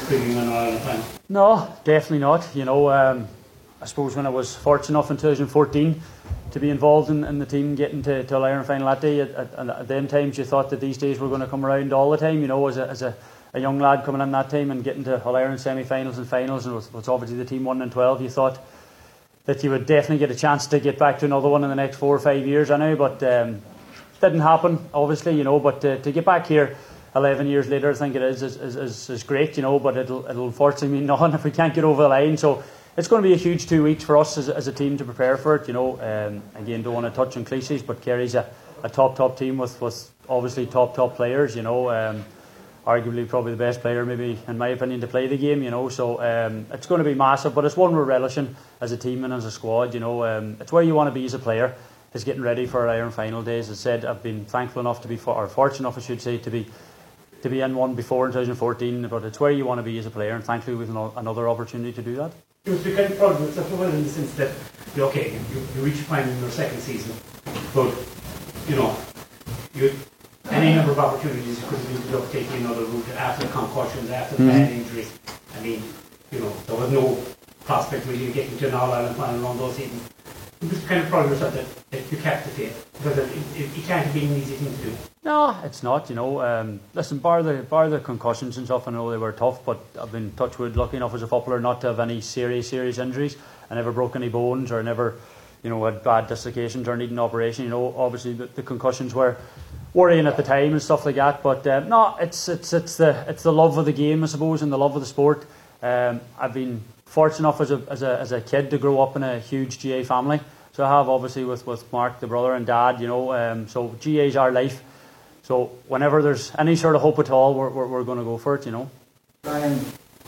bringing an Ireland final? No, definitely not. You know, I suppose when I was fortunate enough in 2014 to be involved in the team getting to All Ireland final that day, at them times you thought that these days were going to come around all the time. You know, as a young lad coming in that time and getting to All Ireland semi-finals and finals, and it was obviously the team 1 and 12. You thought that you would definitely get a chance to get back to another one in the next 4 or 5 years. I know, but didn't happen, obviously. You know, but to get back here 11 years later, I think it is great. You know, but it'll unfortunately mean nothing if we can't get over the line. So it's going to be a huge 2 weeks for us as a team to prepare for it. You know, again, don't want to touch on cliches, but Kerry's a top team with obviously top players. You know, arguably probably the best player, maybe in my opinion, to play the game. You know, so it's going to be massive, but it's one we're relishing as a team and as a squad. You know, it's where you want to be as a player, is getting ready for our Iron Final days. As I said, I've been thankful enough to be, or fortunate enough, I should say, to be in one before in 2014. But it's where you want to be as a player, and thankfully we've another opportunity to do that. It was the kind of problem with Suffolk in the sense that, okay, you reach a final in your second season, but, you know, you any number of opportunities you could have been taking another route after concussions, after bad injuries. I mean, you know, there was no prospect really of getting to an All-Ireland final around those seasons. It was the kind of problem that you kept the faith, because it can't have been an easy thing to do. No, it's not. You know, listen, bar the concussions and stuff, I know they were tough, but I've been, touch wood, lucky enough as a footballer not to have any serious injuries. I never broke any bones or never, you know, had bad dislocations or needed an operation. You know, obviously the concussions were worrying at the time and stuff like that. But no, it's the love of the game, I suppose, and the love of the sport. I've been fortunate enough as a kid to grow up in a huge GA family. So I have, obviously, with Mark, the brother, and Dad. You know, so GA is our life. So whenever there's any sort of hope at all, we're going to go for it. You know. Ryan,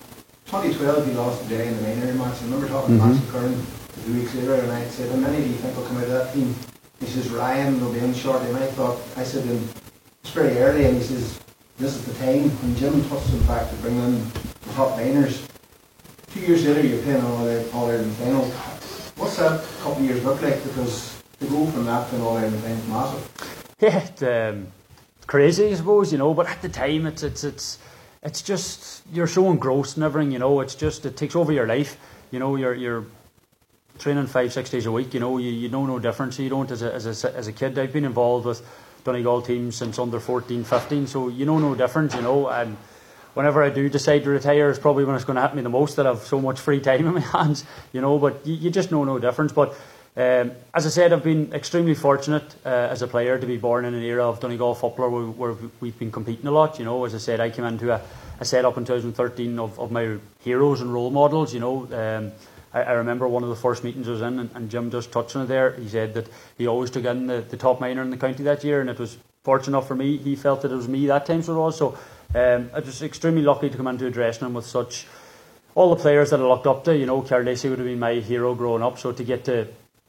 2012 you lost the day in the Mainery match. I remember talking to Max Curran a few weeks later, and I said, "How many do you think will come out of that team?" He says, "Ryan will be in shortly." And I said to him, it's very early, and he says, "This is the time." And Jim touched the fact to bring in the top Mainers. 2 years later, you're playing All Ireland final. What's that couple of years look like? Because to go from that to an All Ireland final is massive. Yeah, crazy, I suppose, you know. But at the time, it's just, you're so engrossed in everything, you know. It's just, it takes over your life. You know, you're training 5-6 days a week. You know, you know no difference. You don't as a kid. I've been involved with Donegal teams since under 14, 15, so you know no difference. You know, and whenever I do decide to retire is probably when it's going to happen me the most, that I have so much free time in my hands. You know, but you just know no difference. But as I said, I've been extremely fortunate as a player to be born in an era of Donegal football where we've been competing a lot. You know, as I said, I came into a setup in 2013 of my heroes and role models. You know, I remember one of the first meetings I was in, and Jim just touched on it there. He said that he always took in the top minor in the county that year, and it was fortunate enough for me. He felt that it was me that time, so it was. So I was extremely lucky to come into a dressing room with such all the players that I looked up to. You know, Carl Lacey would have been my hero growing up, so to get to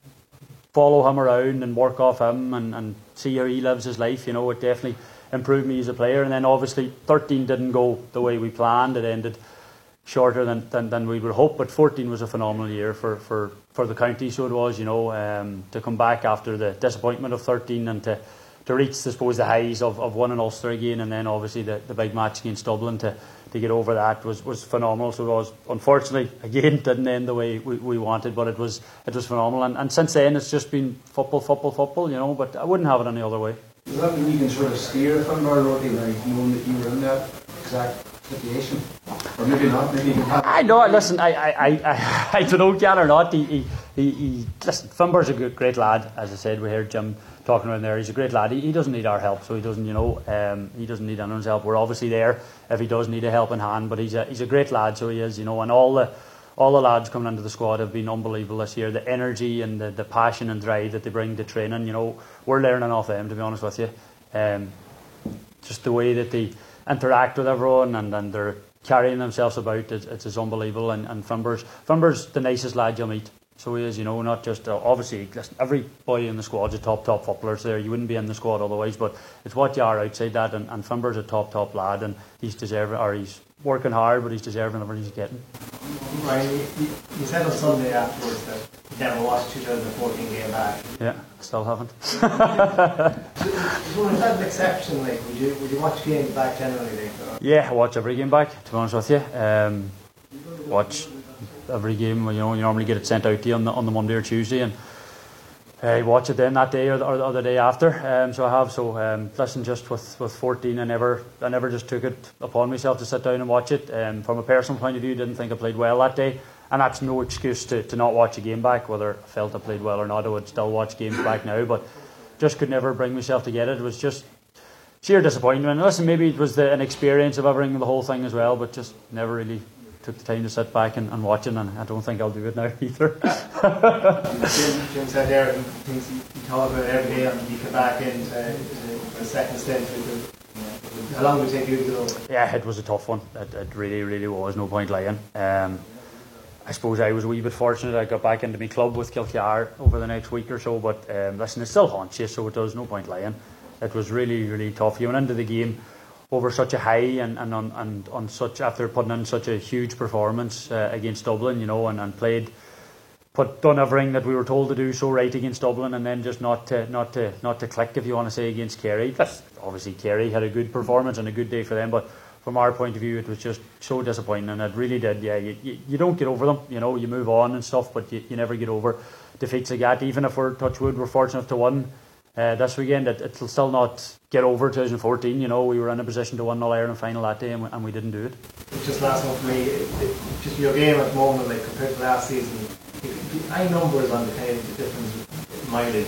follow him around and work off him and see how he lives his life, you know, it definitely improved me as a player. And then obviously 13 didn't go the way we planned. It ended shorter than we would hope, but 14 was a phenomenal year for the county, so it was, you know, to come back after the disappointment of 13 and to reach, I suppose, the highs of winning Ulster again, and then obviously the big match against Dublin to get over that was phenomenal. So it was, unfortunately, again, didn't end the way we wanted, but it was phenomenal. And since then, it's just been football, you know, but I wouldn't have it any other way. Does that mean you can sort of steer Finbar Roti now, knowing that you were in that exact situation? Or maybe not, maybe you can have... I know, listen, I don't know, Jan or not, he listen, Finbar's a great lad. As I said, we heard Jim talking around there. He's a great lad. He doesn't need our help, so he doesn't, you know, he doesn't need anyone's help. We're obviously there if he does need a helping hand, but he's a great lad, so he is, you know. And all the lads coming into the squad have been unbelievable this year. The energy and the passion and drive that they bring to training, you know, we're learning off them, to be honest with you. Just the way that they interact with everyone and they're carrying themselves about, it's unbelievable. And Finbar's the nicest lad you'll meet. So he is, you know, not just obviously everybody in the squad's a top footballers there. You wouldn't be in the squad otherwise, but it's what you are outside that. And Finbar's a top lad, and he's working hard, but he's deserving of what he's getting. Ryan, you said on Sunday afterwards that you never watched 2014 game back. Yeah, still haven't. So is that an exception? Like, would you watch games back generally? Yeah, I watch every game back, to be honest with you. Watch every game. You normally get it sent out to you on the Monday or Tuesday, and you watch it then that day or the day after. So I have. So listen, just with 14, I never just took it upon myself to sit down and watch it. From a personal point of view, didn't think I played well that day, and that's no excuse to not watch a game back. Whether I felt I played well or not, I would still watch games back now, but just could never bring myself to get it. It was just sheer disappointment. Listen, maybe it was an experience of everything, the whole thing as well, but just never really took the time to sit back and watch it, and I don't think I'll do it now either. Jim said there, things you thought about every day, and you come back into a second stint. How long would it take you to go? Yeah, it was a tough one. It really, really was. No point lying. I suppose I was a wee bit fortunate. I got back into my club with Kilkear over the next week or so, but listen, it still haunts you, so it does. No point lying. It was really, really tough. You went into the game over such a high and on such, after putting in such a huge performance against Dublin, and done everything that we were told to do so right against Dublin, and then just not to click, if you want to say, against Kerry. Obviously Kerry had a good performance and a good day for them, but from our point of view, it was just so disappointing, and it really did. Yeah, you don't get over them. You move on and stuff, but you never get over defeats like that. Even if we're, touch wood, we're fortunate to win this weekend, it'll still not get over 2014. We were in a position to win the All-Ireland final that day, and we didn't do it. Just last one for me, just your game at the moment, like compared to last season, any numbers on the kind of difference mileage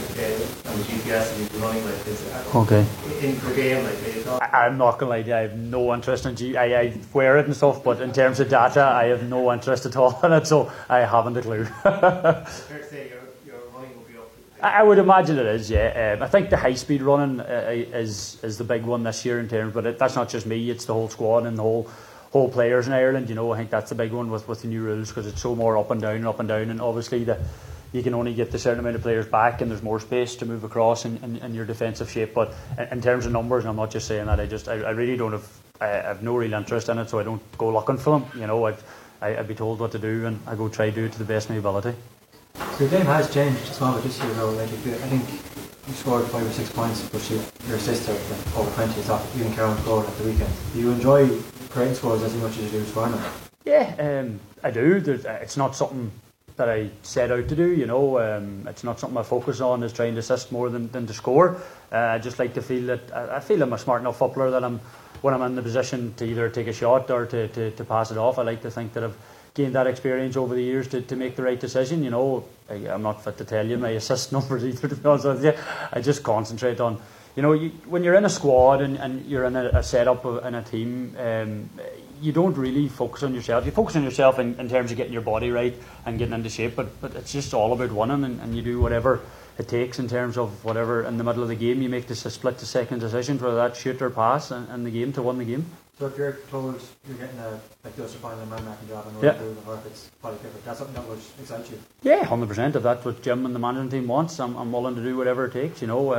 on the GPS that you're running like this? Okay. In per game, like I'm not gonna lie to you, I have no interest in I wear it and stuff, but in terms of data, I have no interest at all in it, so I haven't a clue. Fair to say your running will be up. I would imagine it is, yeah. I think the high speed running is the big one this year in terms, but that's not just me; it's the whole squad and the whole players in Ireland. I think that's the big one with the new rules, because it's so more up and down, and obviously you can only get the certain amount of players back, and there's more space to move across in your defensive shape. But in terms of numbers, and I'm not just saying that, I really don't have no real interest in it, so I don't go looking for them. I'd be told what to do, and I go try to do it to the best of my ability. So your game has changed as well this year, though. Like, I think you scored 5 or 6 points, but your sister over 20 is off. You and Karen scored at the weekend. Do you enjoy creating scores as much as you do scoring them? Yeah, I do. It's not something that I set out to do, it's not something I focus on, is trying to assist more than to score. I just like to feel that I feel I'm a smart enough footballer that when I'm in the position to either take a shot or to pass it off, I like to think that I've gained that experience over the years to make the right decision. I'm not fit to tell you my assist numbers either, to be honest with you. I just concentrate on, when you're in a squad and you're in a setup in a team, you don't really focus on yourself. You focus on yourself in terms of getting your body right and getting into shape, but it's just all about winning, and you do whatever it takes in terms of whatever in the middle of the game. You make the split-second decisions, whether that's shoot or pass, in the game to win the game. So if you're close, you're getting like the final man-marking job and or if it's Paddy Clifford, that's something that would excite you? Yeah, 100%. If that's what Jim and the management team wants, I'm willing to do whatever it takes.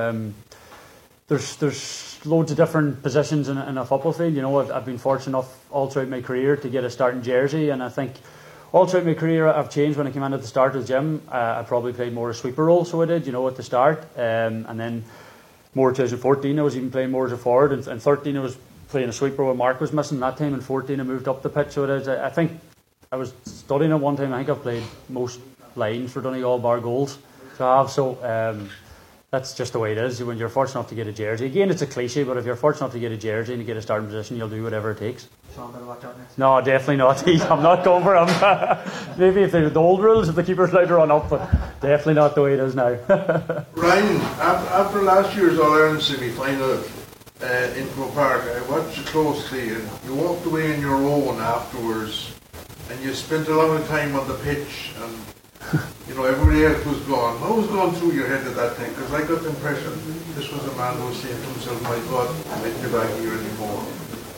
There's loads of different positions in a football field. I've been fortunate enough all throughout my career to get a starting jersey, and I think all throughout my career I've changed. When I came in at the start with Jim, I probably played more a sweeper role, so I did, at the start, and then more 2014 I was even playing more as a forward, and 13 I was playing a sweeper when Mark was missing that time, and 14 I moved up the pitch, so it is. I think I was studying at one time, I think I've played most lines for Donegal bar goals, so I have, so that's just the way it is when you're fortunate enough to get a jersey. Again, it's a cliche, but if you're fortunate enough to get a jersey and to get a starting position, you'll do whatever it takes. Sean, better watch out next. No, definitely not. I'm not going for him. Maybe if they're the old rules, if the keeper's allowed to run up, but definitely not the way it is now. Ryan, after last year's All-Ireland semi-final in Croke Park, I watched you closely, and you walked away on your own afterwards, and you spent a lot of time on the pitch, and everybody else was gone. What was going through your head at that time? Because I got the impression this was a man who was saying to himself, my God, I might be back here anymore.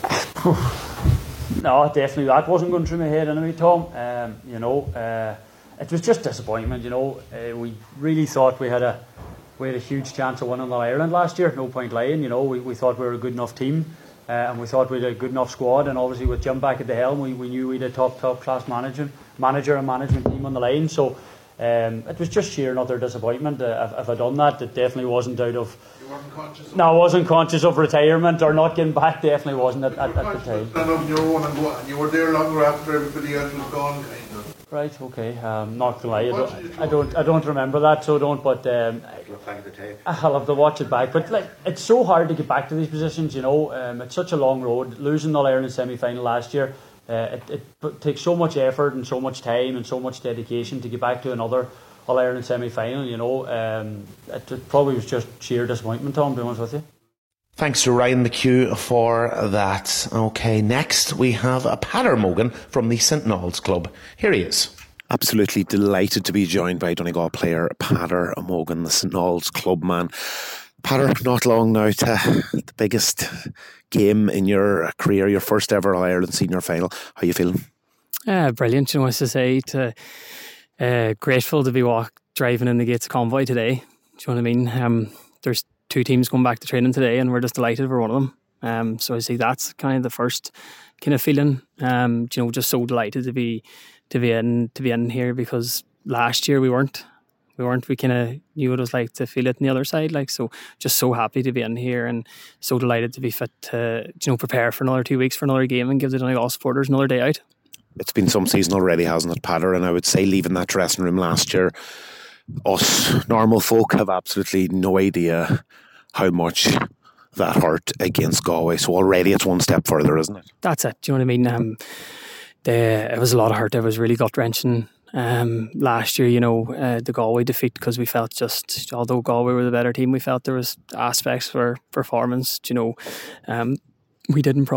No, definitely that wasn't going through my head anyway, Tom. It was just disappointment. We really thought we had a huge chance of winning the Ireland last year. No point lying. We thought we were a good enough team. and we thought we had a good enough squad, and obviously with Jim back at the helm, we knew we had a top class manager and management team on the line. So it was just sheer another disappointment. If I'd done that, it definitely wasn't out of. You weren't conscious. No, I wasn't conscious of retirement or not getting back. Definitely wasn't at the time. Stand up on your own and go, and you were there longer after everybody else was gone, kind of. Right, okay. Not gonna lie, I don't remember that, so don't. But I'll have to watch it back. But like, it's so hard to get back to these positions. You know, it's such a long road. Losing the All-Ireland semi-final last year, it takes so much effort and so much time and so much dedication to get back to another All-Ireland semi-final. You know, it probably was just sheer disappointment, Tom, to be honest with you. Thanks to Ryan McHugh for that. Okay, next we have a Peadar Mogan from the St Noel's Club. Here he is. Absolutely delighted to be joined by Donegal player Peadar Mogan, the St Noel's Club man. Peadar, not long now to the biggest game in your career, your first ever All-Ireland senior final. How are you feeling? Brilliant, you know, as I say, grateful to be driving in the gates of Convoy today. Do you know what I mean? There's 2 teams going back to training today, and we're just delighted we're one of them. So I say that's kind of the first kind of feeling. You know, just so delighted to be in here, because last year we weren't. We kind of knew what it was like to feel it on the other side. Like, so just so happy to be in here, and so delighted to be fit to, you know, prepare for another 2 weeks for another game and give the Donegal supporters another day out. It's been some season already, hasn't it, Peadar? And I would say leaving that dressing room last year, us normal folk have absolutely no idea how much that hurt against Galway. So already it's one step further, isn't it? That's it. Do you know what I mean? It was a lot of hurt. It was really gut-wrenching last year, you know, the Galway defeat, because we felt just, although Galway were the better team, we felt there was aspects for performance, you know. We didn't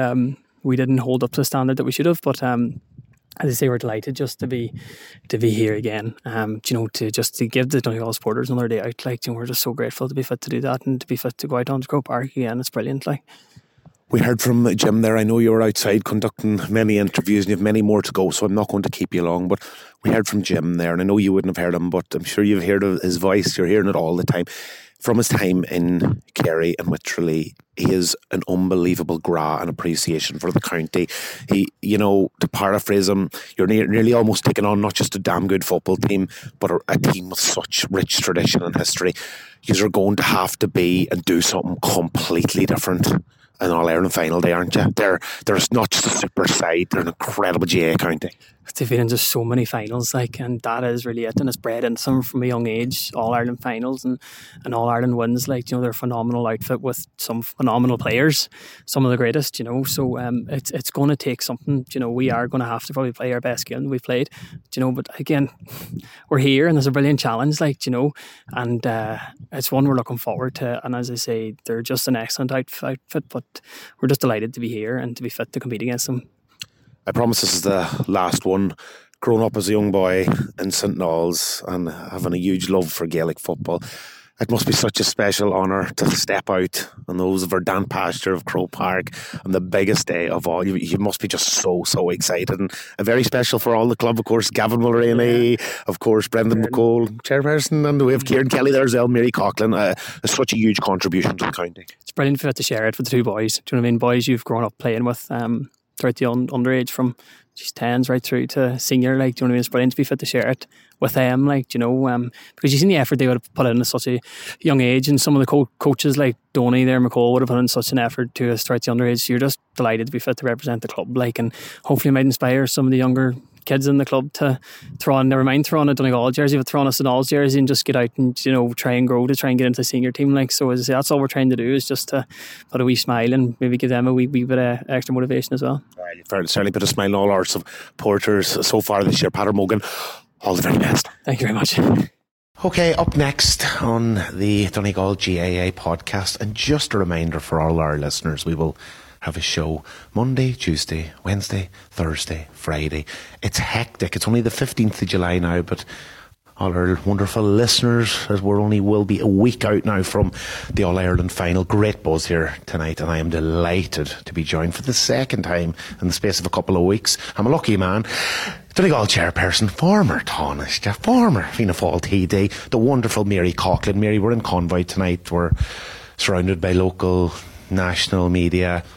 hold up to the standard that we should have, but as I say, we're delighted just to be here again. You know, to give the Donegal supporters another day out. Like, you know, we're just so grateful to be fit to do that and to be fit to go out onto Croke Park again. It's brilliant. Like, we heard from Jim there. I know you were outside conducting many interviews and you have many more to go, so I'm not going to keep you long. But we heard from Jim there, and I know you wouldn't have heard him, but I'm sure you've heard his voice. You're hearing it all the time. From his time in Kerry and with Tralee, he is an unbelievable gra and appreciation for the county. He, you know, to paraphrase him, you're nearly almost taking on not just a damn good football team, but a team with such rich tradition and history. You're going to have to be and do something completely different an All-Ireland final day, aren't you? They're not just a super side, they're an incredible GAA county. They've been in just so many finals, like, and that is really it, and it's bred into them from a young age. All-Ireland finals and All-Ireland wins, like, you know, they're a phenomenal outfit with some phenomenal players, some of the greatest, you know, so it's going to take something, you know. We are going to have to probably play our best game that we've played, you know, but again, we're here and there's a brilliant challenge, like, you know, and it's one we're looking forward to, and as I say, they're just an excellent outfit, but we're just delighted to be here and to be fit to compete against them. I promise this is the last one. Growing up as a young boy in St Noel's and having a huge love for Gaelic football, it must be such a special honour to step out on those verdant pasture of Croke Park on the biggest day of all. You must be just so excited, and very special for all the club, of course. Gavin Mulroney, of course, Brendan McCole, chairperson, and we have Kieran Kelly there as well, Mary Coughlin. Such a huge contribution to the county. It's brilliant to share it with the 2 boys. Do you know what I mean? Boys you've grown up playing with throughout the underage, from 10s right through to senior, like, do you know what I mean? It's brilliant to be fit to share it with them, like, you know, because you've seen the effort they would have put in at such a young age, and some of the coaches like Donny there, McCall, would have put in such an effort to us throughout the underage. So you're just delighted to be fit to represent the club, like, and hopefully it might inspire some of the younger kids in the club to never mind throwing a Donegal jersey, but throwing a St Noel's jersey and just get out and, you know, try and grow to try and get into the senior team, like. So as I say, that's all we're trying to do, is just to put a wee smile and maybe give them a wee bit of extra motivation as well. You've certainly put a smile on all our supporters so far this year. Peadar Mogan, all the very best. Thank you very much. Okay, up next on the Donegal GAA podcast, and just a reminder for all our listeners, we will have a show Monday, Tuesday, Wednesday, Thursday, Friday. It's hectic. It's only the 15th of July now, but all our wonderful listeners, as will be a week out now from the All-Ireland final. Great buzz here tonight, and I am delighted to be joined for the second time in the space of a couple of weeks. I'm a lucky man. Donegal chairperson, former Taoiseach, former Fianna Fáil TD, the wonderful Mary Coughlin. Mary, we're in Convoy tonight. We're surrounded by local, national media.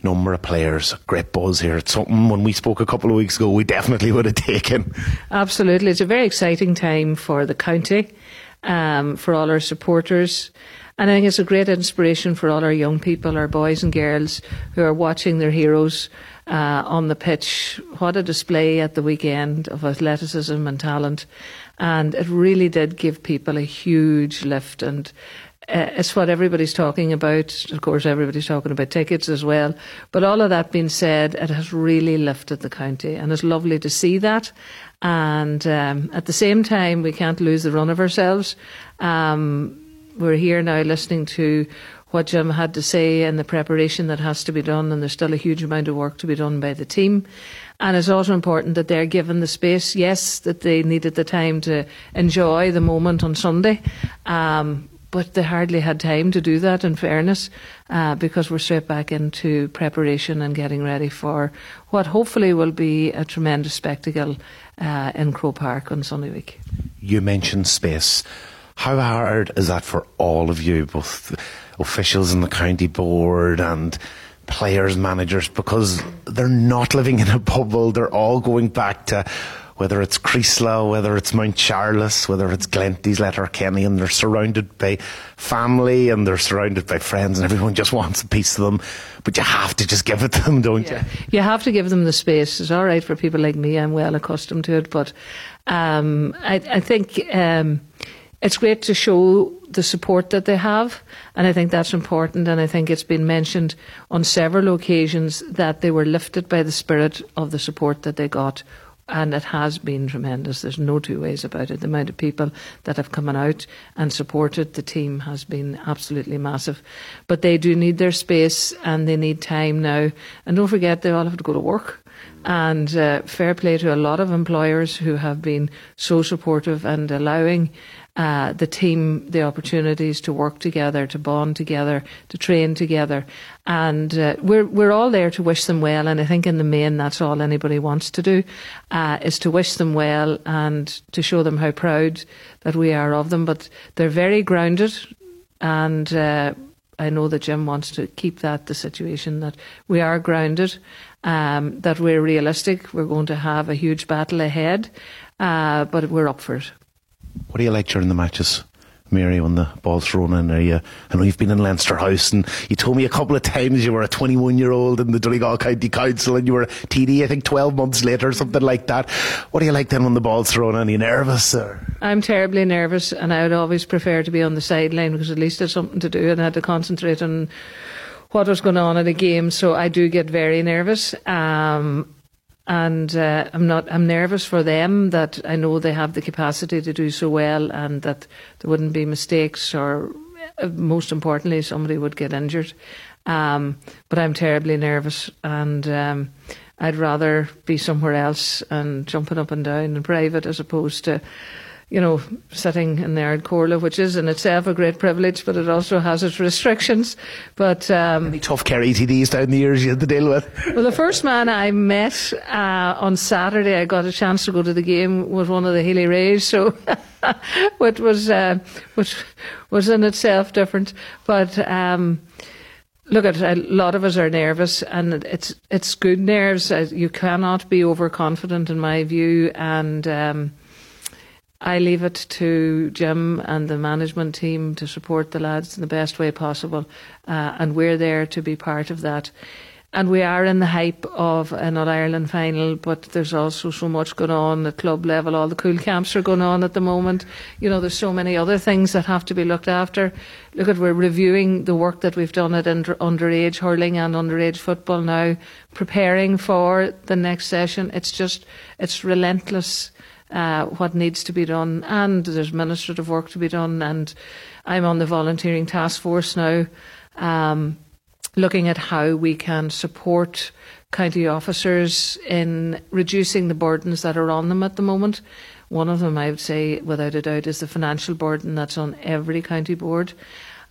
number of players, great buzz here. It's something when we spoke a couple of weeks ago we definitely would have taken. Absolutely. It's a very exciting time for the county, for all our supporters. And I think it's a great inspiration for all our young people, our boys and girls who are watching their heroes on the pitch. What a display at the weekend of athleticism and talent. And it really did give people a huge lift. And it's what everybody's talking about. Of course, everybody's talking about tickets as well. But all of that being said, it has really lifted the county. And it's lovely to see that. And at the same time, we can't lose the run of ourselves. We're here now listening to what Jim had to say and the preparation that has to be done, and there's still a huge amount of work to be done by the team. And it's also important that they're given the space, yes, that they needed the time to enjoy the moment on Sunday, but they hardly had time to do that, in fairness, because we're straight back into preparation and getting ready for what hopefully will be a tremendous spectacle in Croke Park on Sunday week. You mentioned space. How hard is that for all of you, both officials in the county board and players, managers, because they're not living in a bubble? They're all going back to whether it's Creeslough, whether it's Mount Charles, whether it's Glenties, Letterkenny, and they're surrounded by family and they're surrounded by friends, and everyone just wants a piece of them. But you have to just give it to them, don't you? You have to give them the space. It's all right for people like me. I'm well accustomed to it. But I think it's great to show the support that they have, and I think that's important. And I think it's been mentioned on several occasions that they were lifted by the spirit of the support that they got, and it has been tremendous. There's no two ways about it. The amount of people that have come out and supported the team has been absolutely massive. But they do need their space and they need time now. And don't forget, they all have to go to work. And fair play to a lot of employers who have been so supportive and allowing the team the opportunities to work together, to bond together, to train together. And we're all there to wish them well, and I think in the main that's all anybody wants to do, is to wish them well and to show them how proud that we are of them. But they're very grounded, and I know that Jim wants to keep that the situation, that we are grounded, that we're realistic. We're going to have a huge battle ahead, but we're up for it. What do you like during the matches, Mary, when the ball's thrown in there? I know you've been in Leinster House, and you told me a couple of times you were a 21-year-old in the Donegal County Council, and you were a TD, I think, 12 months later or something like that. What do you like then when the ball's thrown in? Are you nervous? Or? I'm terribly nervous, and I would always prefer to be on the sideline, because at least there's something to do, and I had to concentrate on what was going on at a game. So I do get very nervous. And I'm nervous for them, that I know they have the capacity to do so well, and that there wouldn't be mistakes, or most importantly, somebody would get injured. But I'm terribly nervous, and I'd rather be somewhere else and jumping up and down in private, as opposed to, sitting in there at Corla, which is in itself a great privilege, but it also has its restrictions. But any tough Kerry TDs down the years you had to deal with? Well, the first man I met on Saturday, I got a chance to go to the game, was one of the Healy Rays, so which was in itself different. But look, a lot of us are nervous, and it's good nerves. You cannot be overconfident, in my view, and I leave it to Jim and the management team to support the lads in the best way possible, and we're there to be part of that. And we are in the hype of an All-Ireland final, but there's also so much going on at club level. All the cool camps are going on at the moment. There's so many other things that have to be looked after. We're reviewing the work that we've done at underage hurling and underage football now, preparing for the next session. It's relentless. What needs to be done, and there's administrative work to be done, and I'm on the volunteering task force now, looking at how we can support county officers in reducing the burdens that are on them at the moment. One of them, I would say, without a doubt, is the financial burden that's on every county board.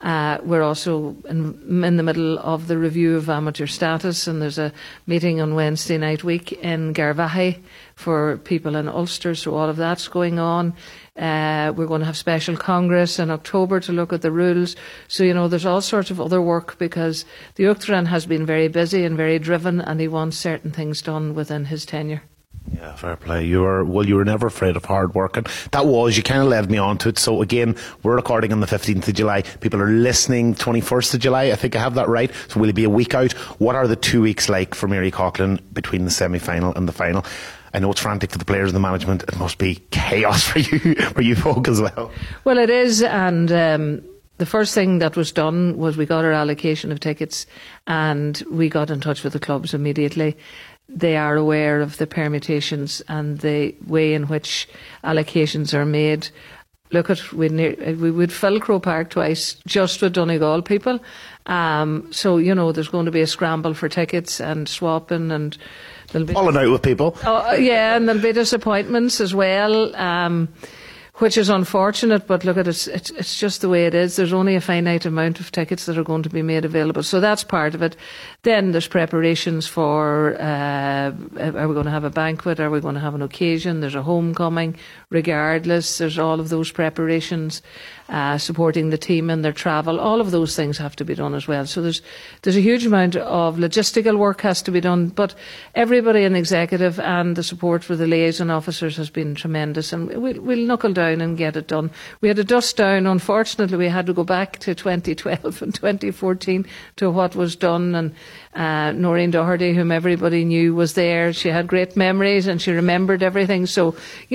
We're also in the middle of the review of amateur status, and there's a meeting on Wednesday night week in Garvaghey for people in Ulster, so all of that's going on. We're going to have special congress in October to look at the rules. So, there's all sorts of other work, because the Uachtaran has been very busy and very driven, and he wants certain things done within his tenure. Yeah, fair play. You were never afraid of hard working. You kind of led me on to it. So again, we're recording on the 15th of July. People are listening 21st of July. I think I have that right. So will it be a week out? What are the 2 weeks like for Mary Coughlin between the semi-final and the final? I know it's frantic for the players and the management. It must be chaos for you folk as well. Well, it is, and the first thing that was done was we got our allocation of tickets, and we got in touch with the clubs immediately. They are aware of the permutations and the way in which allocations are made. Look at, we would fill Croke Park twice just with Donegal people. So, there's going to be a scramble for tickets and swapping, and there'll be falling out with people. Oh, yeah, and there'll be disappointments as well, which is unfortunate, but look at it, it's just the way it is. There's only a finite amount of tickets that are going to be made available, so that's part of it. Then there's preparations for, are we going to have a banquet, are we going to have an occasion, there's a homecoming, regardless, there's all of those preparations, supporting the team in their travel, all of those things have to be done as well. So there's a huge amount of logistical work has to be done, but everybody in the executive and the support for the liaison officers has been tremendous, and we'll knuckle down and get it done. We had a dust down, unfortunately we had to go back to 2012 and 2014 to what was done, and Noreen Doherty, whom everybody knew was there, she had great memories and she remembered everything, so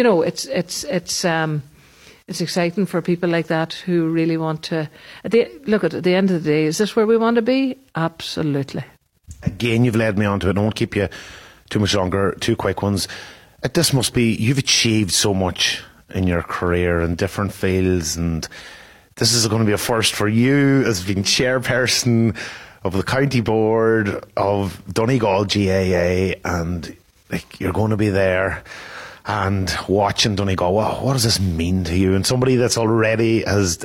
it's exciting for people like that who really want to at the end of the day, is this where we want to be? Absolutely. Again, you've led me on to it. I won't keep you too much longer. Two quick ones. This must be, you've achieved so much in your career in different fields, and this is going to be a first for you as being chairperson of the county board of Donegal GAA, and you're going to be there and watching Donegal. What does this mean to you? And somebody that's already has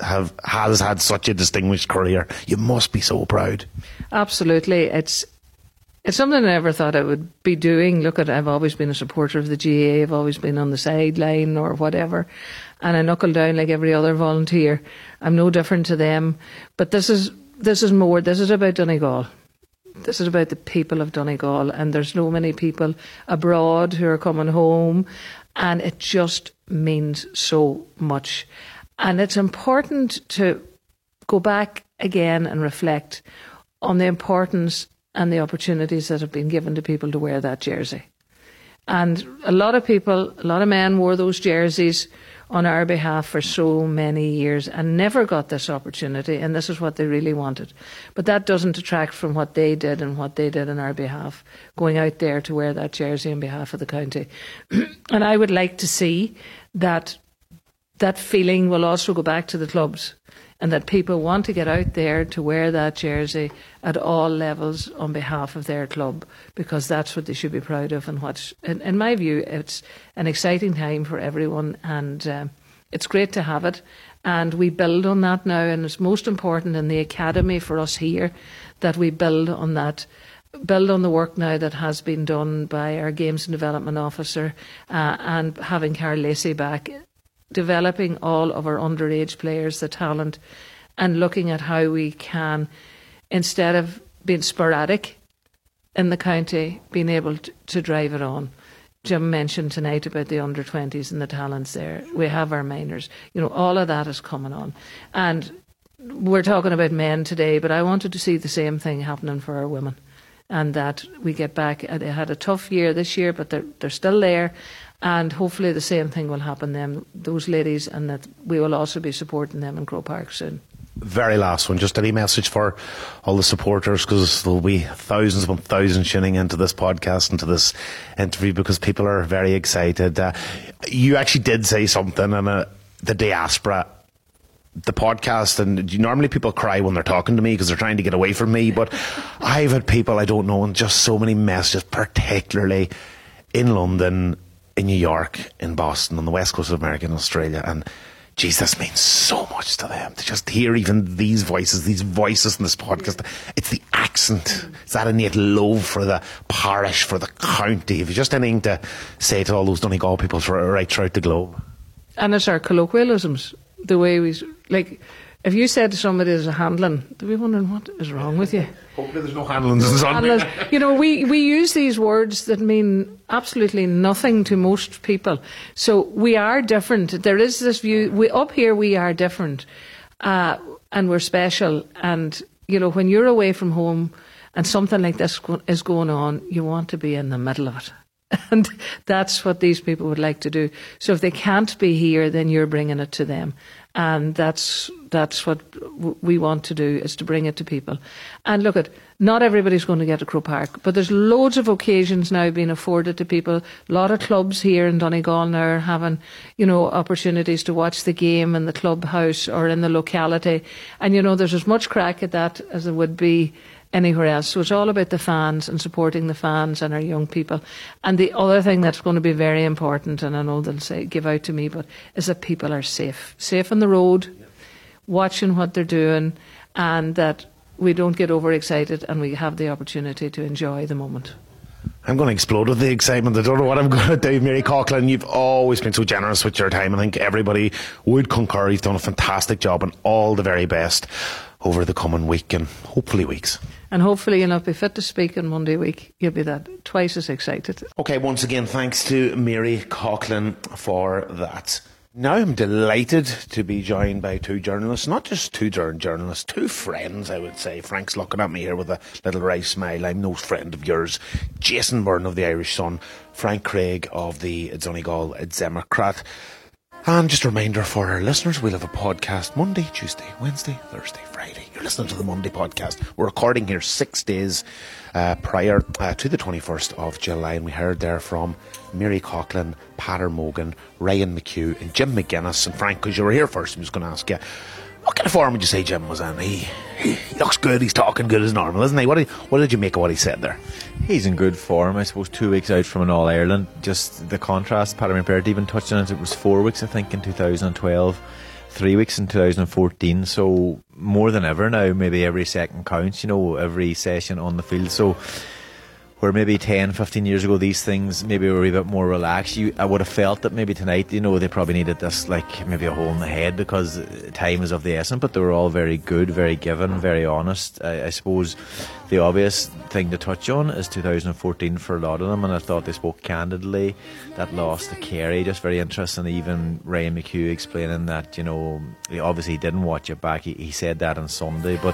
had such a distinguished career, you must be so proud. Absolutely. It's something I never thought I would be doing. Look, I've always been a supporter of the GAA. I've always been on the sideline or whatever, and I knuckle down like every other volunteer. I'm no different to them. But this is more. This is about Donegal. This is about the people of Donegal, and there's no many people abroad who are coming home, and it just means so much. And it's important to go back again and reflect on the importance and the opportunities that have been given to people to wear that jersey. And a lot of men wore those jerseys on our behalf for so many years and never got this opportunity, and this is what they really wanted. But that doesn't detract from what they did and what they did on our behalf, going out there to wear that jersey on behalf of the county. And I would like to see that feeling will also go back to the clubs, and that people want to get out there to wear that jersey at all levels on behalf of their club, because that's what they should be proud of. And in my view, it's an exciting time for everyone, and it's great to have it. And we build on that now, and it's most important in the academy for us here that we build on that. Build on the work now that has been done by our Games and Development Officer, and having Carl Lacey back, developing all of our underage players, the talent, and looking at how we can, instead of being sporadic in the county, being able to drive it on. Jim mentioned tonight about the under-20s and the talents there. We have our minors. All of that is coming on. And we're talking about men today, but I wanted to see the same thing happening for our women, and that we get back. They had a tough year this year, but they're still there. And hopefully the same thing will happen then, those ladies, and that we will also be supporting them in Croke Park soon. Very last one, just any message for all the supporters, because there'll be thousands upon thousands tuning into this podcast and to this interview, because people are very excited. You actually did say something in the diaspora, the podcast, and normally people cry when they're talking to me because they're trying to get away from me, but I've had people I don't know, and just so many messages, particularly in London, in New York, in Boston, on the west coast of America and Australia, and geez, this means so much to them. To just hear even these voices in this podcast. It's the accent. It's that innate love for the parish, for the county. If you just anything to say to all those Donegal people right throughout the globe. And it's our colloquialisms. The way we, like, if you said to somebody there's a handling, they'll be wondering what is wrong with you. Hopefully there's no handlings in Sunday. You know, we use these words that mean absolutely nothing to most people. So we are different. There is this view, up here we are different, and we're special. And, you know, when you're away from home and something like this is going on, you want to be in the middle of it. And that's what these people would like to do. So if they can't be here, then you're bringing it to them. And that's what we want to do, is to bring it to people. And look, not everybody's going to get to Croke Park, but there's loads of occasions now being afforded to people. A lot of clubs here in Donegal now are having, you know, opportunities to watch the game in the clubhouse or in the locality. And, you know, there's as much crack at that as there would be anywhere else. So it's all about the fans and supporting the fans and our young people. And the other thing that's going to be very important, and I know they'll say give out to me, but is that people are safe on the road, watching what they're doing, and that we don't get overexcited and we have the opportunity to enjoy the moment. I'm going to explode with the excitement. I don't know what I'm going to do. Mary Coughlin, you've always been so generous with your time. I think everybody would concur. You've done a fantastic job, and all the very best over the coming week and hopefully weeks. And hopefully you'll not be fit to speak on Monday week. You'll be that twice as excited. Okay, once again, thanks to Mary Coughlin for that. Now I'm delighted to be joined by two journalists, not just two journalists, two friends, I would say. Frank's looking at me here with a little wry smile. I'm no friend of yours. Jason Byrne of the Irish Sun, Frank Craig of the Donegal Democrat. And just a reminder for our listeners, we'll have a podcast Monday, Tuesday, Wednesday, Thursday, Friday. You're listening to the Monday podcast. We're recording here 6 days prior to the 21st of July. And we heard there from Mary Coughlin, Peadar Mogan, Ryan McHugh and Jim McGuinness. And Frank, because you were here first, I'm just going to ask you, what kind of form would you say Jim was in? He looks good, he's talking good as normal, isn't he? What did you make of what he said there? He's in good form, I suppose. 2 weeks out from an All-Ireland. Just the contrast, Paddy McBaird even touched on it. It was 4 weeks, I think, in 2012, 3 weeks in 2014. So more than ever now, maybe every second counts, you know, every session on the field. So where maybe 10, 15 years ago these things maybe were a bit more relaxed, I would have felt that maybe tonight, you know, they probably needed this, like maybe a hole in the head, because time is of the essence. But they were all very good, very given, very honest. I suppose the obvious thing to touch on is 2014 for a lot of them, and I thought they spoke candidly. That loss to Kerry, just very interesting. Even Ryan McHugh explaining that, you know, he obviously didn't watch it back. He said that on Sunday, but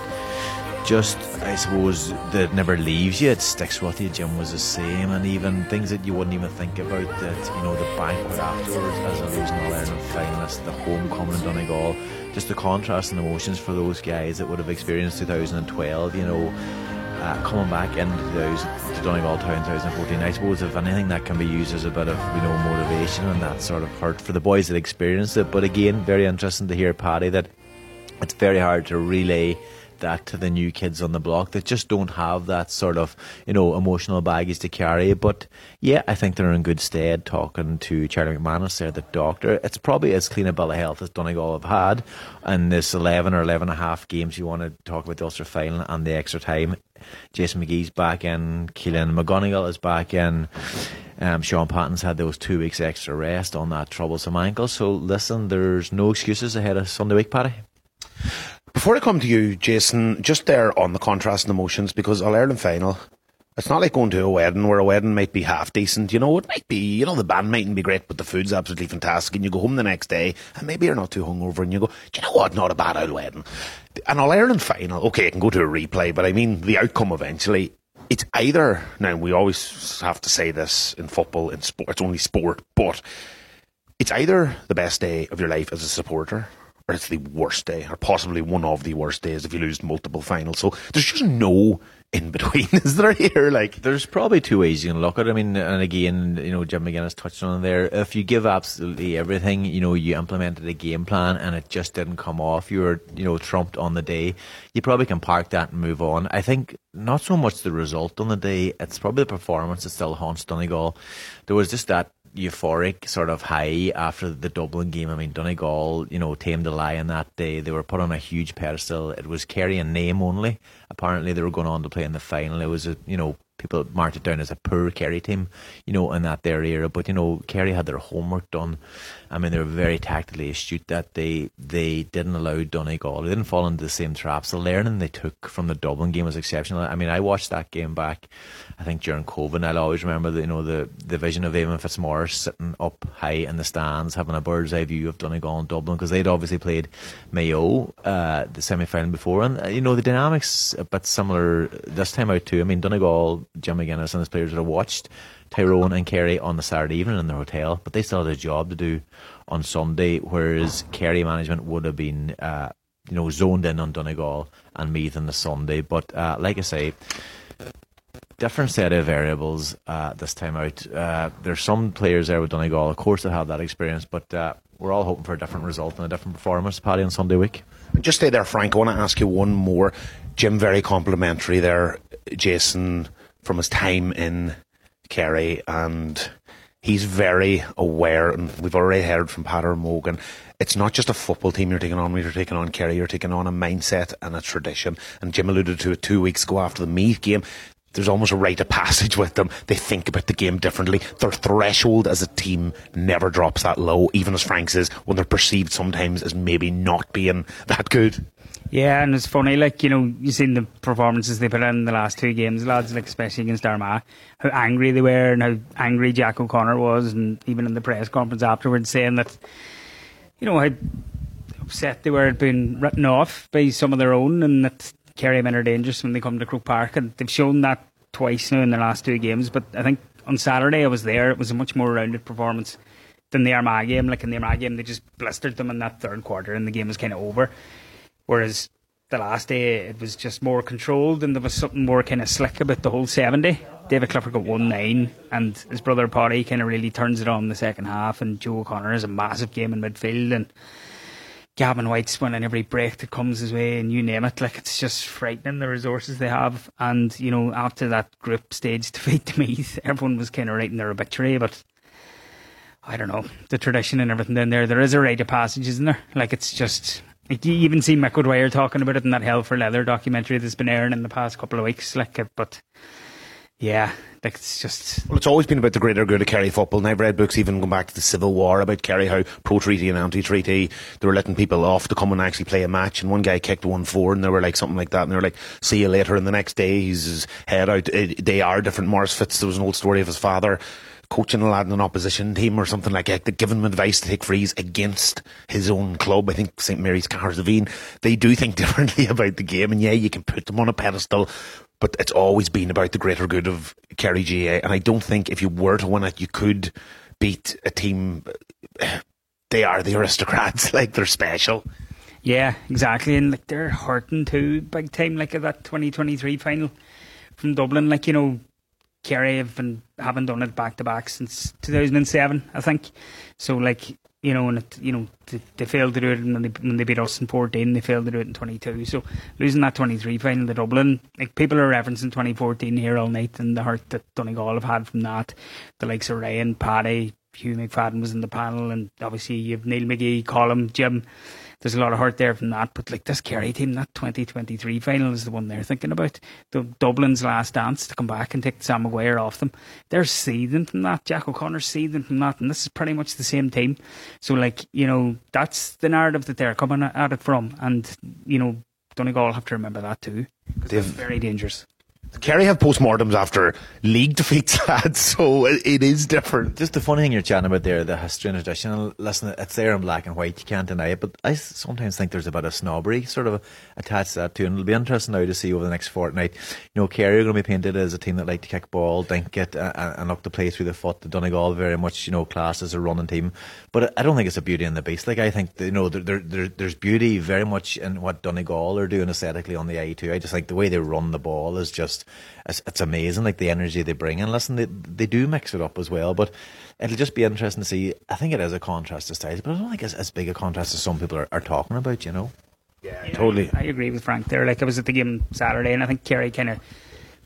just, I suppose, that never leaves you. It sticks with you. Jim was the same, and even things that you wouldn't even think about, that, you know, the banquet afterwards as a losing All-Ireland finalist, the homecoming in Donegal, just the contrast and emotions for those guys that would have experienced 2012, you know, coming back into to Donegal Town 2014. I suppose if anything that can be used as a bit of, you know, motivation and that sort of hurt for the boys that experienced it. But again, very interesting to hear, Paddy, that it's very hard to relay that to the new kids on the block that just don't have that sort of, you know, emotional baggage to carry. But yeah, I think they're in good stead. Talking to Charlie McManus there, the doctor, it's probably as clean a bill of health as Donegal have had in this 11 or 11 and a half games. You want to talk about the Ulster final and the extra time. Jason McGee's back in, Keelan McGonigal is back in, Sean Patton's had those 2 weeks extra rest on that troublesome ankle. So listen, there's no excuses ahead of Sunday week, Paddy. Before I come to you, Jason, just there on the contrast and emotions, because All-Ireland final, it's not like going to a wedding where a wedding might be half decent. You know, it might be, you know, the band mightn't be great, but the food's absolutely fantastic, and you go home the next day and maybe you're not too hungover and you go, do you know what, not a bad old wedding. An All-Ireland final, okay, it can go to a replay, but I mean the outcome eventually, it's either, now we always have to say this in football, in sport, it's only sport, but it's either the best day of your life as a supporter, or it's the worst day, or possibly one of the worst days if you lose multiple finals. So there's just no in between, is there here? Like, there's probably two ways you can look at it. I mean, and again, you know, Jim McGuinness touched on it there. If you give absolutely everything, you know, you implemented a game plan and it just didn't come off, you were, you know, trumped on the day, you probably can park that and move on. I think not so much the result on the day, it's probably the performance that still haunts Donegal. There was just that euphoric sort of high after the Dublin game. I mean, Donegal, tamed the lion that day. They were put on a huge pedestal. It was Kerry in name only. Apparently, they were going on to play in the final. It was people marked it down as a poor Kerry team, in that their era. But, Kerry had their homework done. I mean, they were very tactically astute that they didn't allow Donegal. They didn't fall into the same traps. The learning they took from the Dublin game was exceptional. I mean, I watched that game back, I think, during COVID, and I'll always remember the vision of Eamon Fitzmaurice sitting up high in the stands, having a bird's eye view of Donegal and Dublin, because they'd obviously played Mayo the semi-final before. And, the dynamics a bit similar this time out too. I mean, Donegal, Jim McGuinness and his players would have watched Tyrone and Kerry on the Saturday evening in their hotel, but they still had a job to do on Sunday, whereas Kerry management would have been zoned in on Donegal and Meath on the Sunday. But like I say, different set of variables this time out. There's some players there with Donegal, of course, that have that experience, but we're all hoping for a different result and a different performance, Paddy, on Sunday week. Just stay there, Frank. I want to ask you one more. Jim, very complimentary there, Jason, from his time in Kerry, and he's very aware, and we've already heard from Peadar Mogan, it's not just a football team you're taking on when you're taking on Kerry, you're taking on a mindset and a tradition. And Jim alluded to it 2 weeks ago after the Meath game. There's almost a rite of passage with them. They think about the game differently. Their threshold as a team never drops that low, even as Frank says, when they're perceived sometimes as maybe not being that good. Yeah, and it's funny, you've seen the performances they put in the last two games, lads, especially against Armagh, how angry they were and how angry Jack O'Connor was, and even in the press conference afterwards saying that, how upset they were at being written off by some of their own, and that Kerry men are dangerous when they come to Croke Park, and they've shown that twice now in the last two games. But I think on Saturday I was there, it was a much more rounded performance than the Armagh game. In the Armagh game, they just blistered them in that third quarter and the game was kind of over. Whereas the last day, it was just more controlled and there was something more kind of slick about the whole 70. David Clifford got 1-9 and his brother Paddy kind of really turns it on in the second half, and Joe O'Connor has a massive game in midfield, and Gavin White's winning every break that comes his way, and you name it. It's just frightening the resources they have. And, after that group stage defeat to Meath, everyone was kind of writing their obituary, but I don't know, the tradition and everything down there is a rite of passage, isn't there? It's just... You even see Mick O'Dwyer talking about it in that Hell for Leather documentary that's been airing in the past couple of weeks. But yeah, it's just... Well, it's always been about the greater good of Kerry football, and I've read books even going back to the Civil War about Kerry, how pro-treaty and anti-treaty, they were letting people off to come and actually play a match, and one guy kicked 1-4 and they were something like that, and they were like, see you later, and the next day he's his head out. They are different. Morris Fitz, there was an old story of his father coaching a lad in an opposition team or something like that, giving him advice to take frees against his own club. I think St Mary's Carsavine. They do think differently about the game, and yeah, you can put them on a pedestal, but it's always been about the greater good of Kerry GA, and I don't think if you were to win it, you could beat a team. They are the aristocrats, they're special. Yeah, exactly, and they're hurting too, big time, at that 2023 final from Dublin, Kerry haven't done it back to back since 2007, I think. So they failed to do it when they beat us in 14. They failed to do it in 22. So losing that 23 final to Dublin, people are referencing 2014 here all night, and the hurt that Donegal have had from that. The likes of Ryan, Paddy, Hugh McFadden was in the panel, and obviously you have Neil McGee, Colm, Jim. There's a lot of hurt there from that, but this Kerry team, that 2023 final is the one they're thinking about. The Dublin's last dance to come back and take Sam Maguire off them. They're seething from that. Jack O'Connor's seething from that, and this is pretty much the same team. So, that's the narrative that they're coming at it from, and, Donegal have to remember that too, because they're very dangerous. Kerry have postmortems after league defeats, lads, so it is different. Just the funny thing you're chatting about there, the history and tradition, listen, it's there in black and white, you can't deny it, but I sometimes think there's a bit of snobbery sort of attached to that too, and it'll be interesting now to see over the next fortnight. Kerry are going to be painted as a team that like to kick ball, dink it, and look to play through the foot. The Donegal very much, classed as a running team, but I don't think it's a beauty in the beast. I think, there's beauty very much in what Donegal are doing aesthetically on the eye too. I just think the way they run the ball is just, it's amazing, the energy they bring in. Listen, they do mix it up as well, but it'll just be interesting to see. I think it is a contrast to styles, but I don't think it's as big a contrast as some people are talking about, Yeah, totally. I agree with Frank there. I was at the game Saturday, and I think Kerry kind of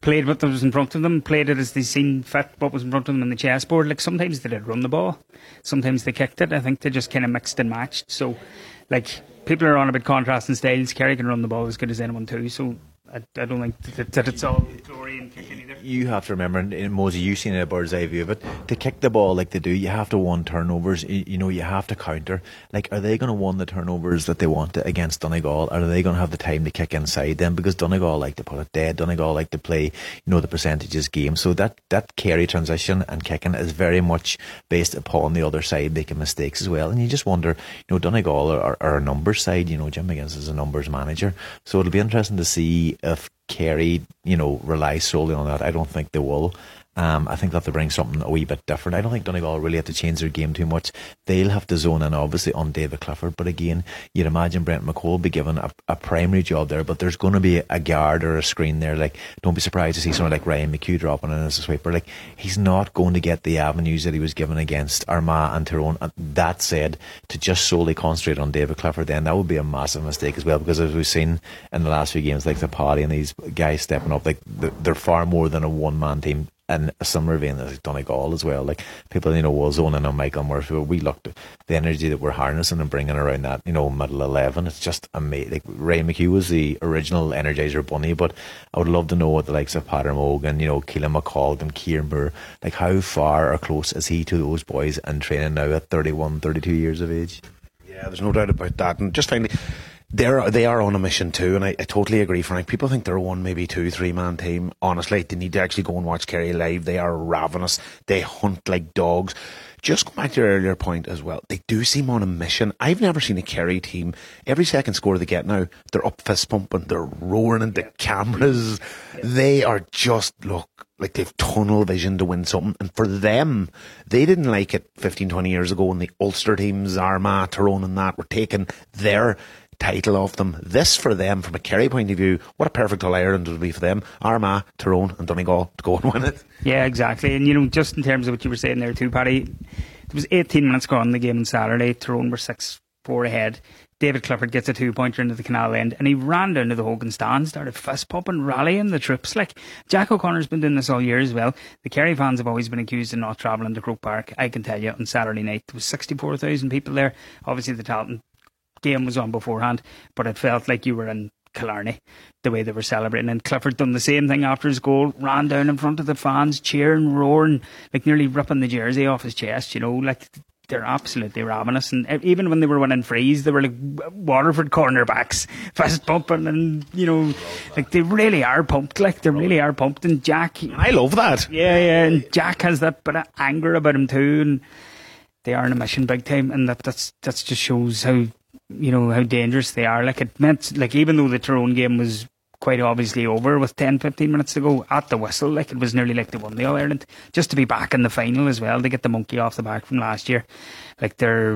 played what was in front of them, played it as they seen fit, what was in front of them on the chessboard. Like, sometimes they did run the ball, sometimes they kicked it. I think they just kind of mixed and matched. So, like, people are on about contrasting styles. Kerry can run the ball as good as anyone too, so I don't think that it's all glory in kicking either. You have to remember, and Mosey, you've seen a bird's eye view of it, to kick the ball like they do, you have to win turnovers, you have to counter. Like, are they going to win the turnovers that they want against Donegal? Or are they going to have the time to kick inside them? Because Donegal like to put it dead, Donegal like to play, the percentages game. So that Kerry transition and kicking is very much based upon the other side making mistakes as well. And you just wonder, Donegal are a numbers side, Jim McGuinness is a numbers manager. So it'll be interesting to see if Kerry, rely solely on that. I don't think they will. I think they have to bring something a wee bit different. I don't think Donegal really have to change their game too much. They'll have to zone in, obviously, on David Clifford. But again, you'd imagine Brent McCall be given a primary job there, but there's going to be a guard or a screen there. Like, don't be surprised to see someone like Ryan McHugh dropping in as a sweeper. Like, he's not going to get the avenues that he was given against Armagh and Tyrone. That said, to just solely concentrate on David Clifford, then that would be a massive mistake as well, because as we've seen in the last few games, like the Paddy and these guys stepping up, like they're far more than a one-man team. And a similar vein as Donegal as well. Like, people, will zone in on Michael Murphy. We looked at the energy that we're harnessing and bringing around that, middle 11. It's just amazing. Like, Ray McHugh was the original Energizer Bunny, but I would love to know what the likes of Patrick Morgan, Keelan McCall and Kieran Moore, like, how far or close is he to those boys in training now at 31, 32 years of age? Yeah, there's no doubt about that. And just finally, they are on a mission too, and I totally agree, Frank. People think they're one, maybe 2-3 man team. Honestly, they need to actually go and watch Kerry live. They are ravenous. They hunt like dogs. Just go back to your earlier point as well. They do seem on a mission. I've never seen a Kerry team, every second score they get now, they're up fist pumping, they're roaring into cameras. They are just, look, like they've tunnel vision to win something. And for them, they didn't like it 15-20 years ago when the Ulster teams, Armagh, Tyrone and that were taking their title off them. This, for them, from a Kerry point of view, what a perfect All-Ireland would be for them. Armagh, Tyrone and Donegal to go and win it. Yeah, exactly. And just in terms of what you were saying there too, Paddy, there was 18 minutes gone in the game on Saturday. Tyrone were 6-4 ahead. David Clifford gets a 2-pointer into the canal end, and he ran down to the Hogan stand, started fist pumping, rallying the troops. Like, Jack O'Connor's been doing this all year as well. The Kerry fans have always been accused of not travelling to Croke Park. I can tell you, on Saturday night there was 64,000 people there. Obviously the Tailteann game was on beforehand, but it felt like you were in Killarney, the way they were celebrating. And Clifford done the same thing after his goal, ran down in front of the fans, cheering, roaring, like nearly ripping the jersey off his chest, like they're absolutely ravenous. And even when they were winning frees, they were like Waterford cornerbacks, fist pumping, and like they really are pumped. Like, they really are pumped. And Jack, I love that. Yeah, and Jack has that bit of anger about him too, and they are on a mission big time, and that's just shows how how dangerous they are. Like, it meant, like, even though the Tyrone game was quite obviously over with 10-15 minutes to go at the whistle, like, it was nearly like they won the All-Ireland. Just to be back in the final as well, to get the monkey off the back from last year. Like, they're,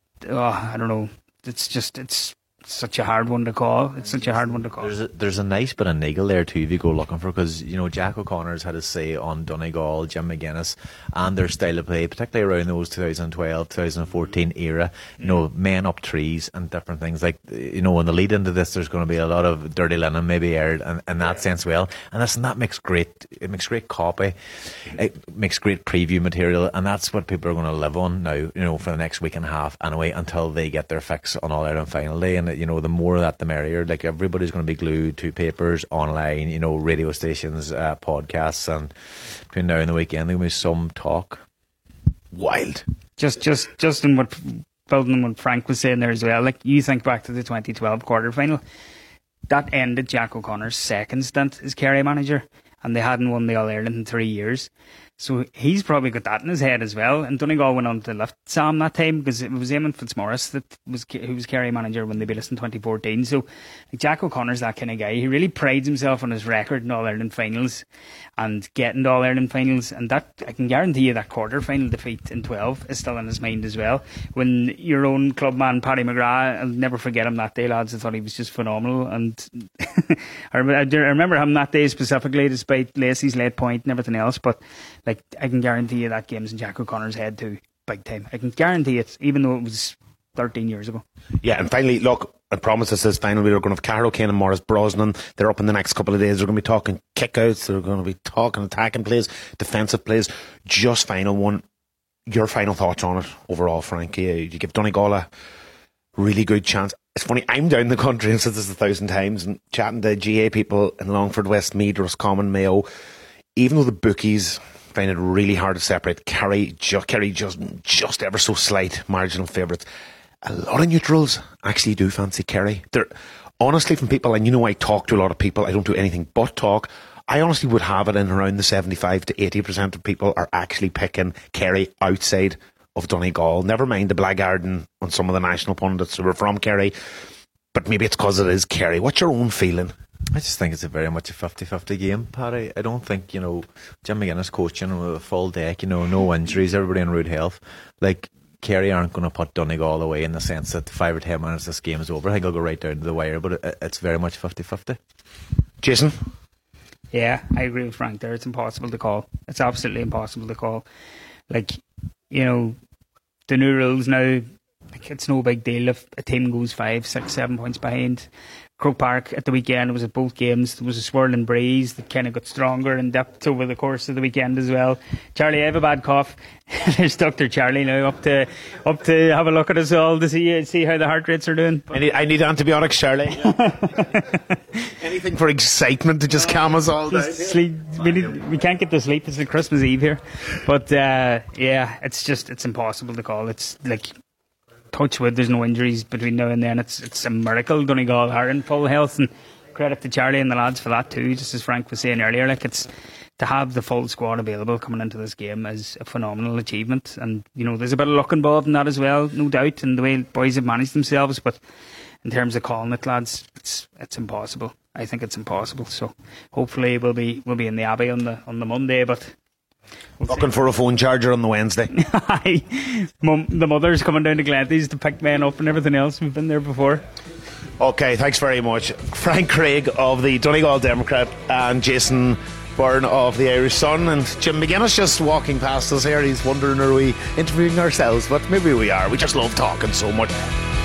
I don't know, it's such a hard one to call. It's such a hard one to call. There's a nice bit of niggle there too if you go looking for, because Jack O'Connor's had his say on Donegal, Jim McGuinness, and their style of play, particularly around those 2012, 2014 era. Men up trees and different things. Like, in the lead into this, there's going to be a lot of dirty linen maybe aired, and in that sense, well, and that makes great. It makes great copy. It makes great preview material, and that's what people are going to live on now. For the next week and a half anyway, until they get their fix on All-Ireland final day. And the more of that, the merrier. Like, everybody's going to be glued to papers, online, radio stations, podcasts, and between now and the weekend, there'll be some talk. Wild. Just in what, building on what Frank was saying there as well. Like, you think back to the 2012 quarter-final, that ended Jack O'Connor's second stint as Kerry manager, and they hadn't won the All-Ireland in 3 years. So he's probably got that in his head as well. And Donegal went on to lift Sam that time, because it was Eamon Fitzmaurice who was Kerry manager when they beat us in 2014. So, like, Jack O'Connor's that kind of guy. He really prides himself on his record in All-Ireland finals and getting to All-Ireland finals. And that, I can guarantee you, that quarter-final defeat in 12 is still in his mind as well. When your own clubman, Paddy McGrath, I'll never forget him that day, lads. I thought he was just phenomenal. And I remember him that day specifically, despite Lacey's late point and everything else. But, like, I can guarantee you that game's in Jack O'Connor's head too, big time. I can guarantee it, even though it was 13 years ago. Yeah, and finally, look, I promise this is final. We're going to have Cathal O'Kane and Maurice Brosnan. They're up in the next couple of days. They're going to be talking kickouts. They're going to be talking attacking plays, defensive plays. Just final one. Your final thoughts on it overall, Frank? You give Donegal a really good chance. It's funny, I'm down the country and said this 1,000 times and chatting to GA people in Longford, Westmeath, Roscommon, Mayo. Even though the bookies find it really hard to separate Kerry just ever so slight marginal favourites, a lot of neutrals actually do fancy Kerry. They're honestly, from people, and I talk to a lot of people, I don't do anything but talk. I honestly would have it in around the 75 to 80% of people are actually picking Kerry outside of Donegal. Never mind the blackguarding on some of the national pundits who are from Kerry, but maybe it's because it is Kerry. What's your own feeling? I just think it's very much a 50-50 game, Paddy. I don't think, Jim McGuinness coaching with a full deck, no injuries, everybody in rude health. Like, Kerry aren't going to put Donegal away in the sense that 5 or 10 minutes this game is over. I think I'll go right down to the wire, but it's very much 50-50. Jason? Yeah, I agree with Frank there. It's impossible to call. It's absolutely impossible to call. Like, the new rules now, like, it's no big deal if a team goes 5, 6, 7 points behind. Croke Park at the weekend, it was at both games. There was a swirling breeze that kind of got stronger in depth over the course of the weekend as well. Charlie, I have a bad cough. There's Dr. Charlie now up to have a look at us all to see how the heart rates are doing. I need antibiotics, Charlie. Anything for excitement to just calm us all down. Sleep. We can't get to sleep. It's Christmas Eve here, but it's impossible to call. It's like, touch wood, there's no injuries between now and then. It's a miracle Donegal are in full health, and credit to Charlie and the lads for that too. Just as Frank was saying earlier, like, it's to have the full squad available coming into this game is a phenomenal achievement, and there's a bit of luck involved in that as well, no doubt, in the way boys have managed themselves. But in terms of calling it, lads, it's impossible. I think it's impossible. So hopefully we'll be in the Abbey on the Monday, but. Looking for a phone charger on the Wednesday. The mother's coming down to Glenties to pick men up and everything else. We've been there before. Okay, thanks very much. Frank Craig of the Donegal Democrat and Jason Byrne of the Irish Sun, and Jim McGuinness just walking past us here. He's wondering, are we interviewing ourselves? But maybe we are. We just love talking so much.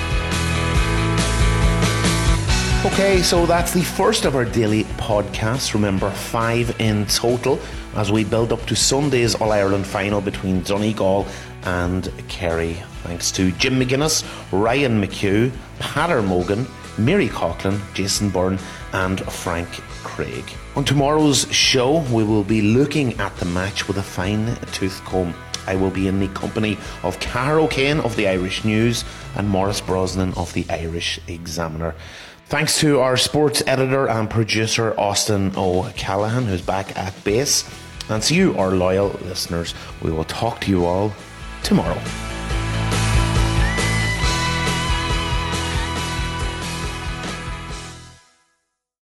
Okay, so that's the first of our daily podcasts. Remember, 5 in total as we build up to Sunday's All-Ireland final between Donegal and Kerry. Thanks to Jim McGuinness, Ryan McHugh, Peadar Mogan, Mary Coughlin, Jason Byrne and Frank Craig. On tomorrow's show, we will be looking at the match with a fine-tooth comb. I will be in the company of Cathal O'Kane of the Irish News and Maurice Brosnan of the Irish Examiner. Thanks to our sports editor and producer Austin O'Callaghan, who's back at base. And to you, our loyal listeners, we will talk to you all tomorrow.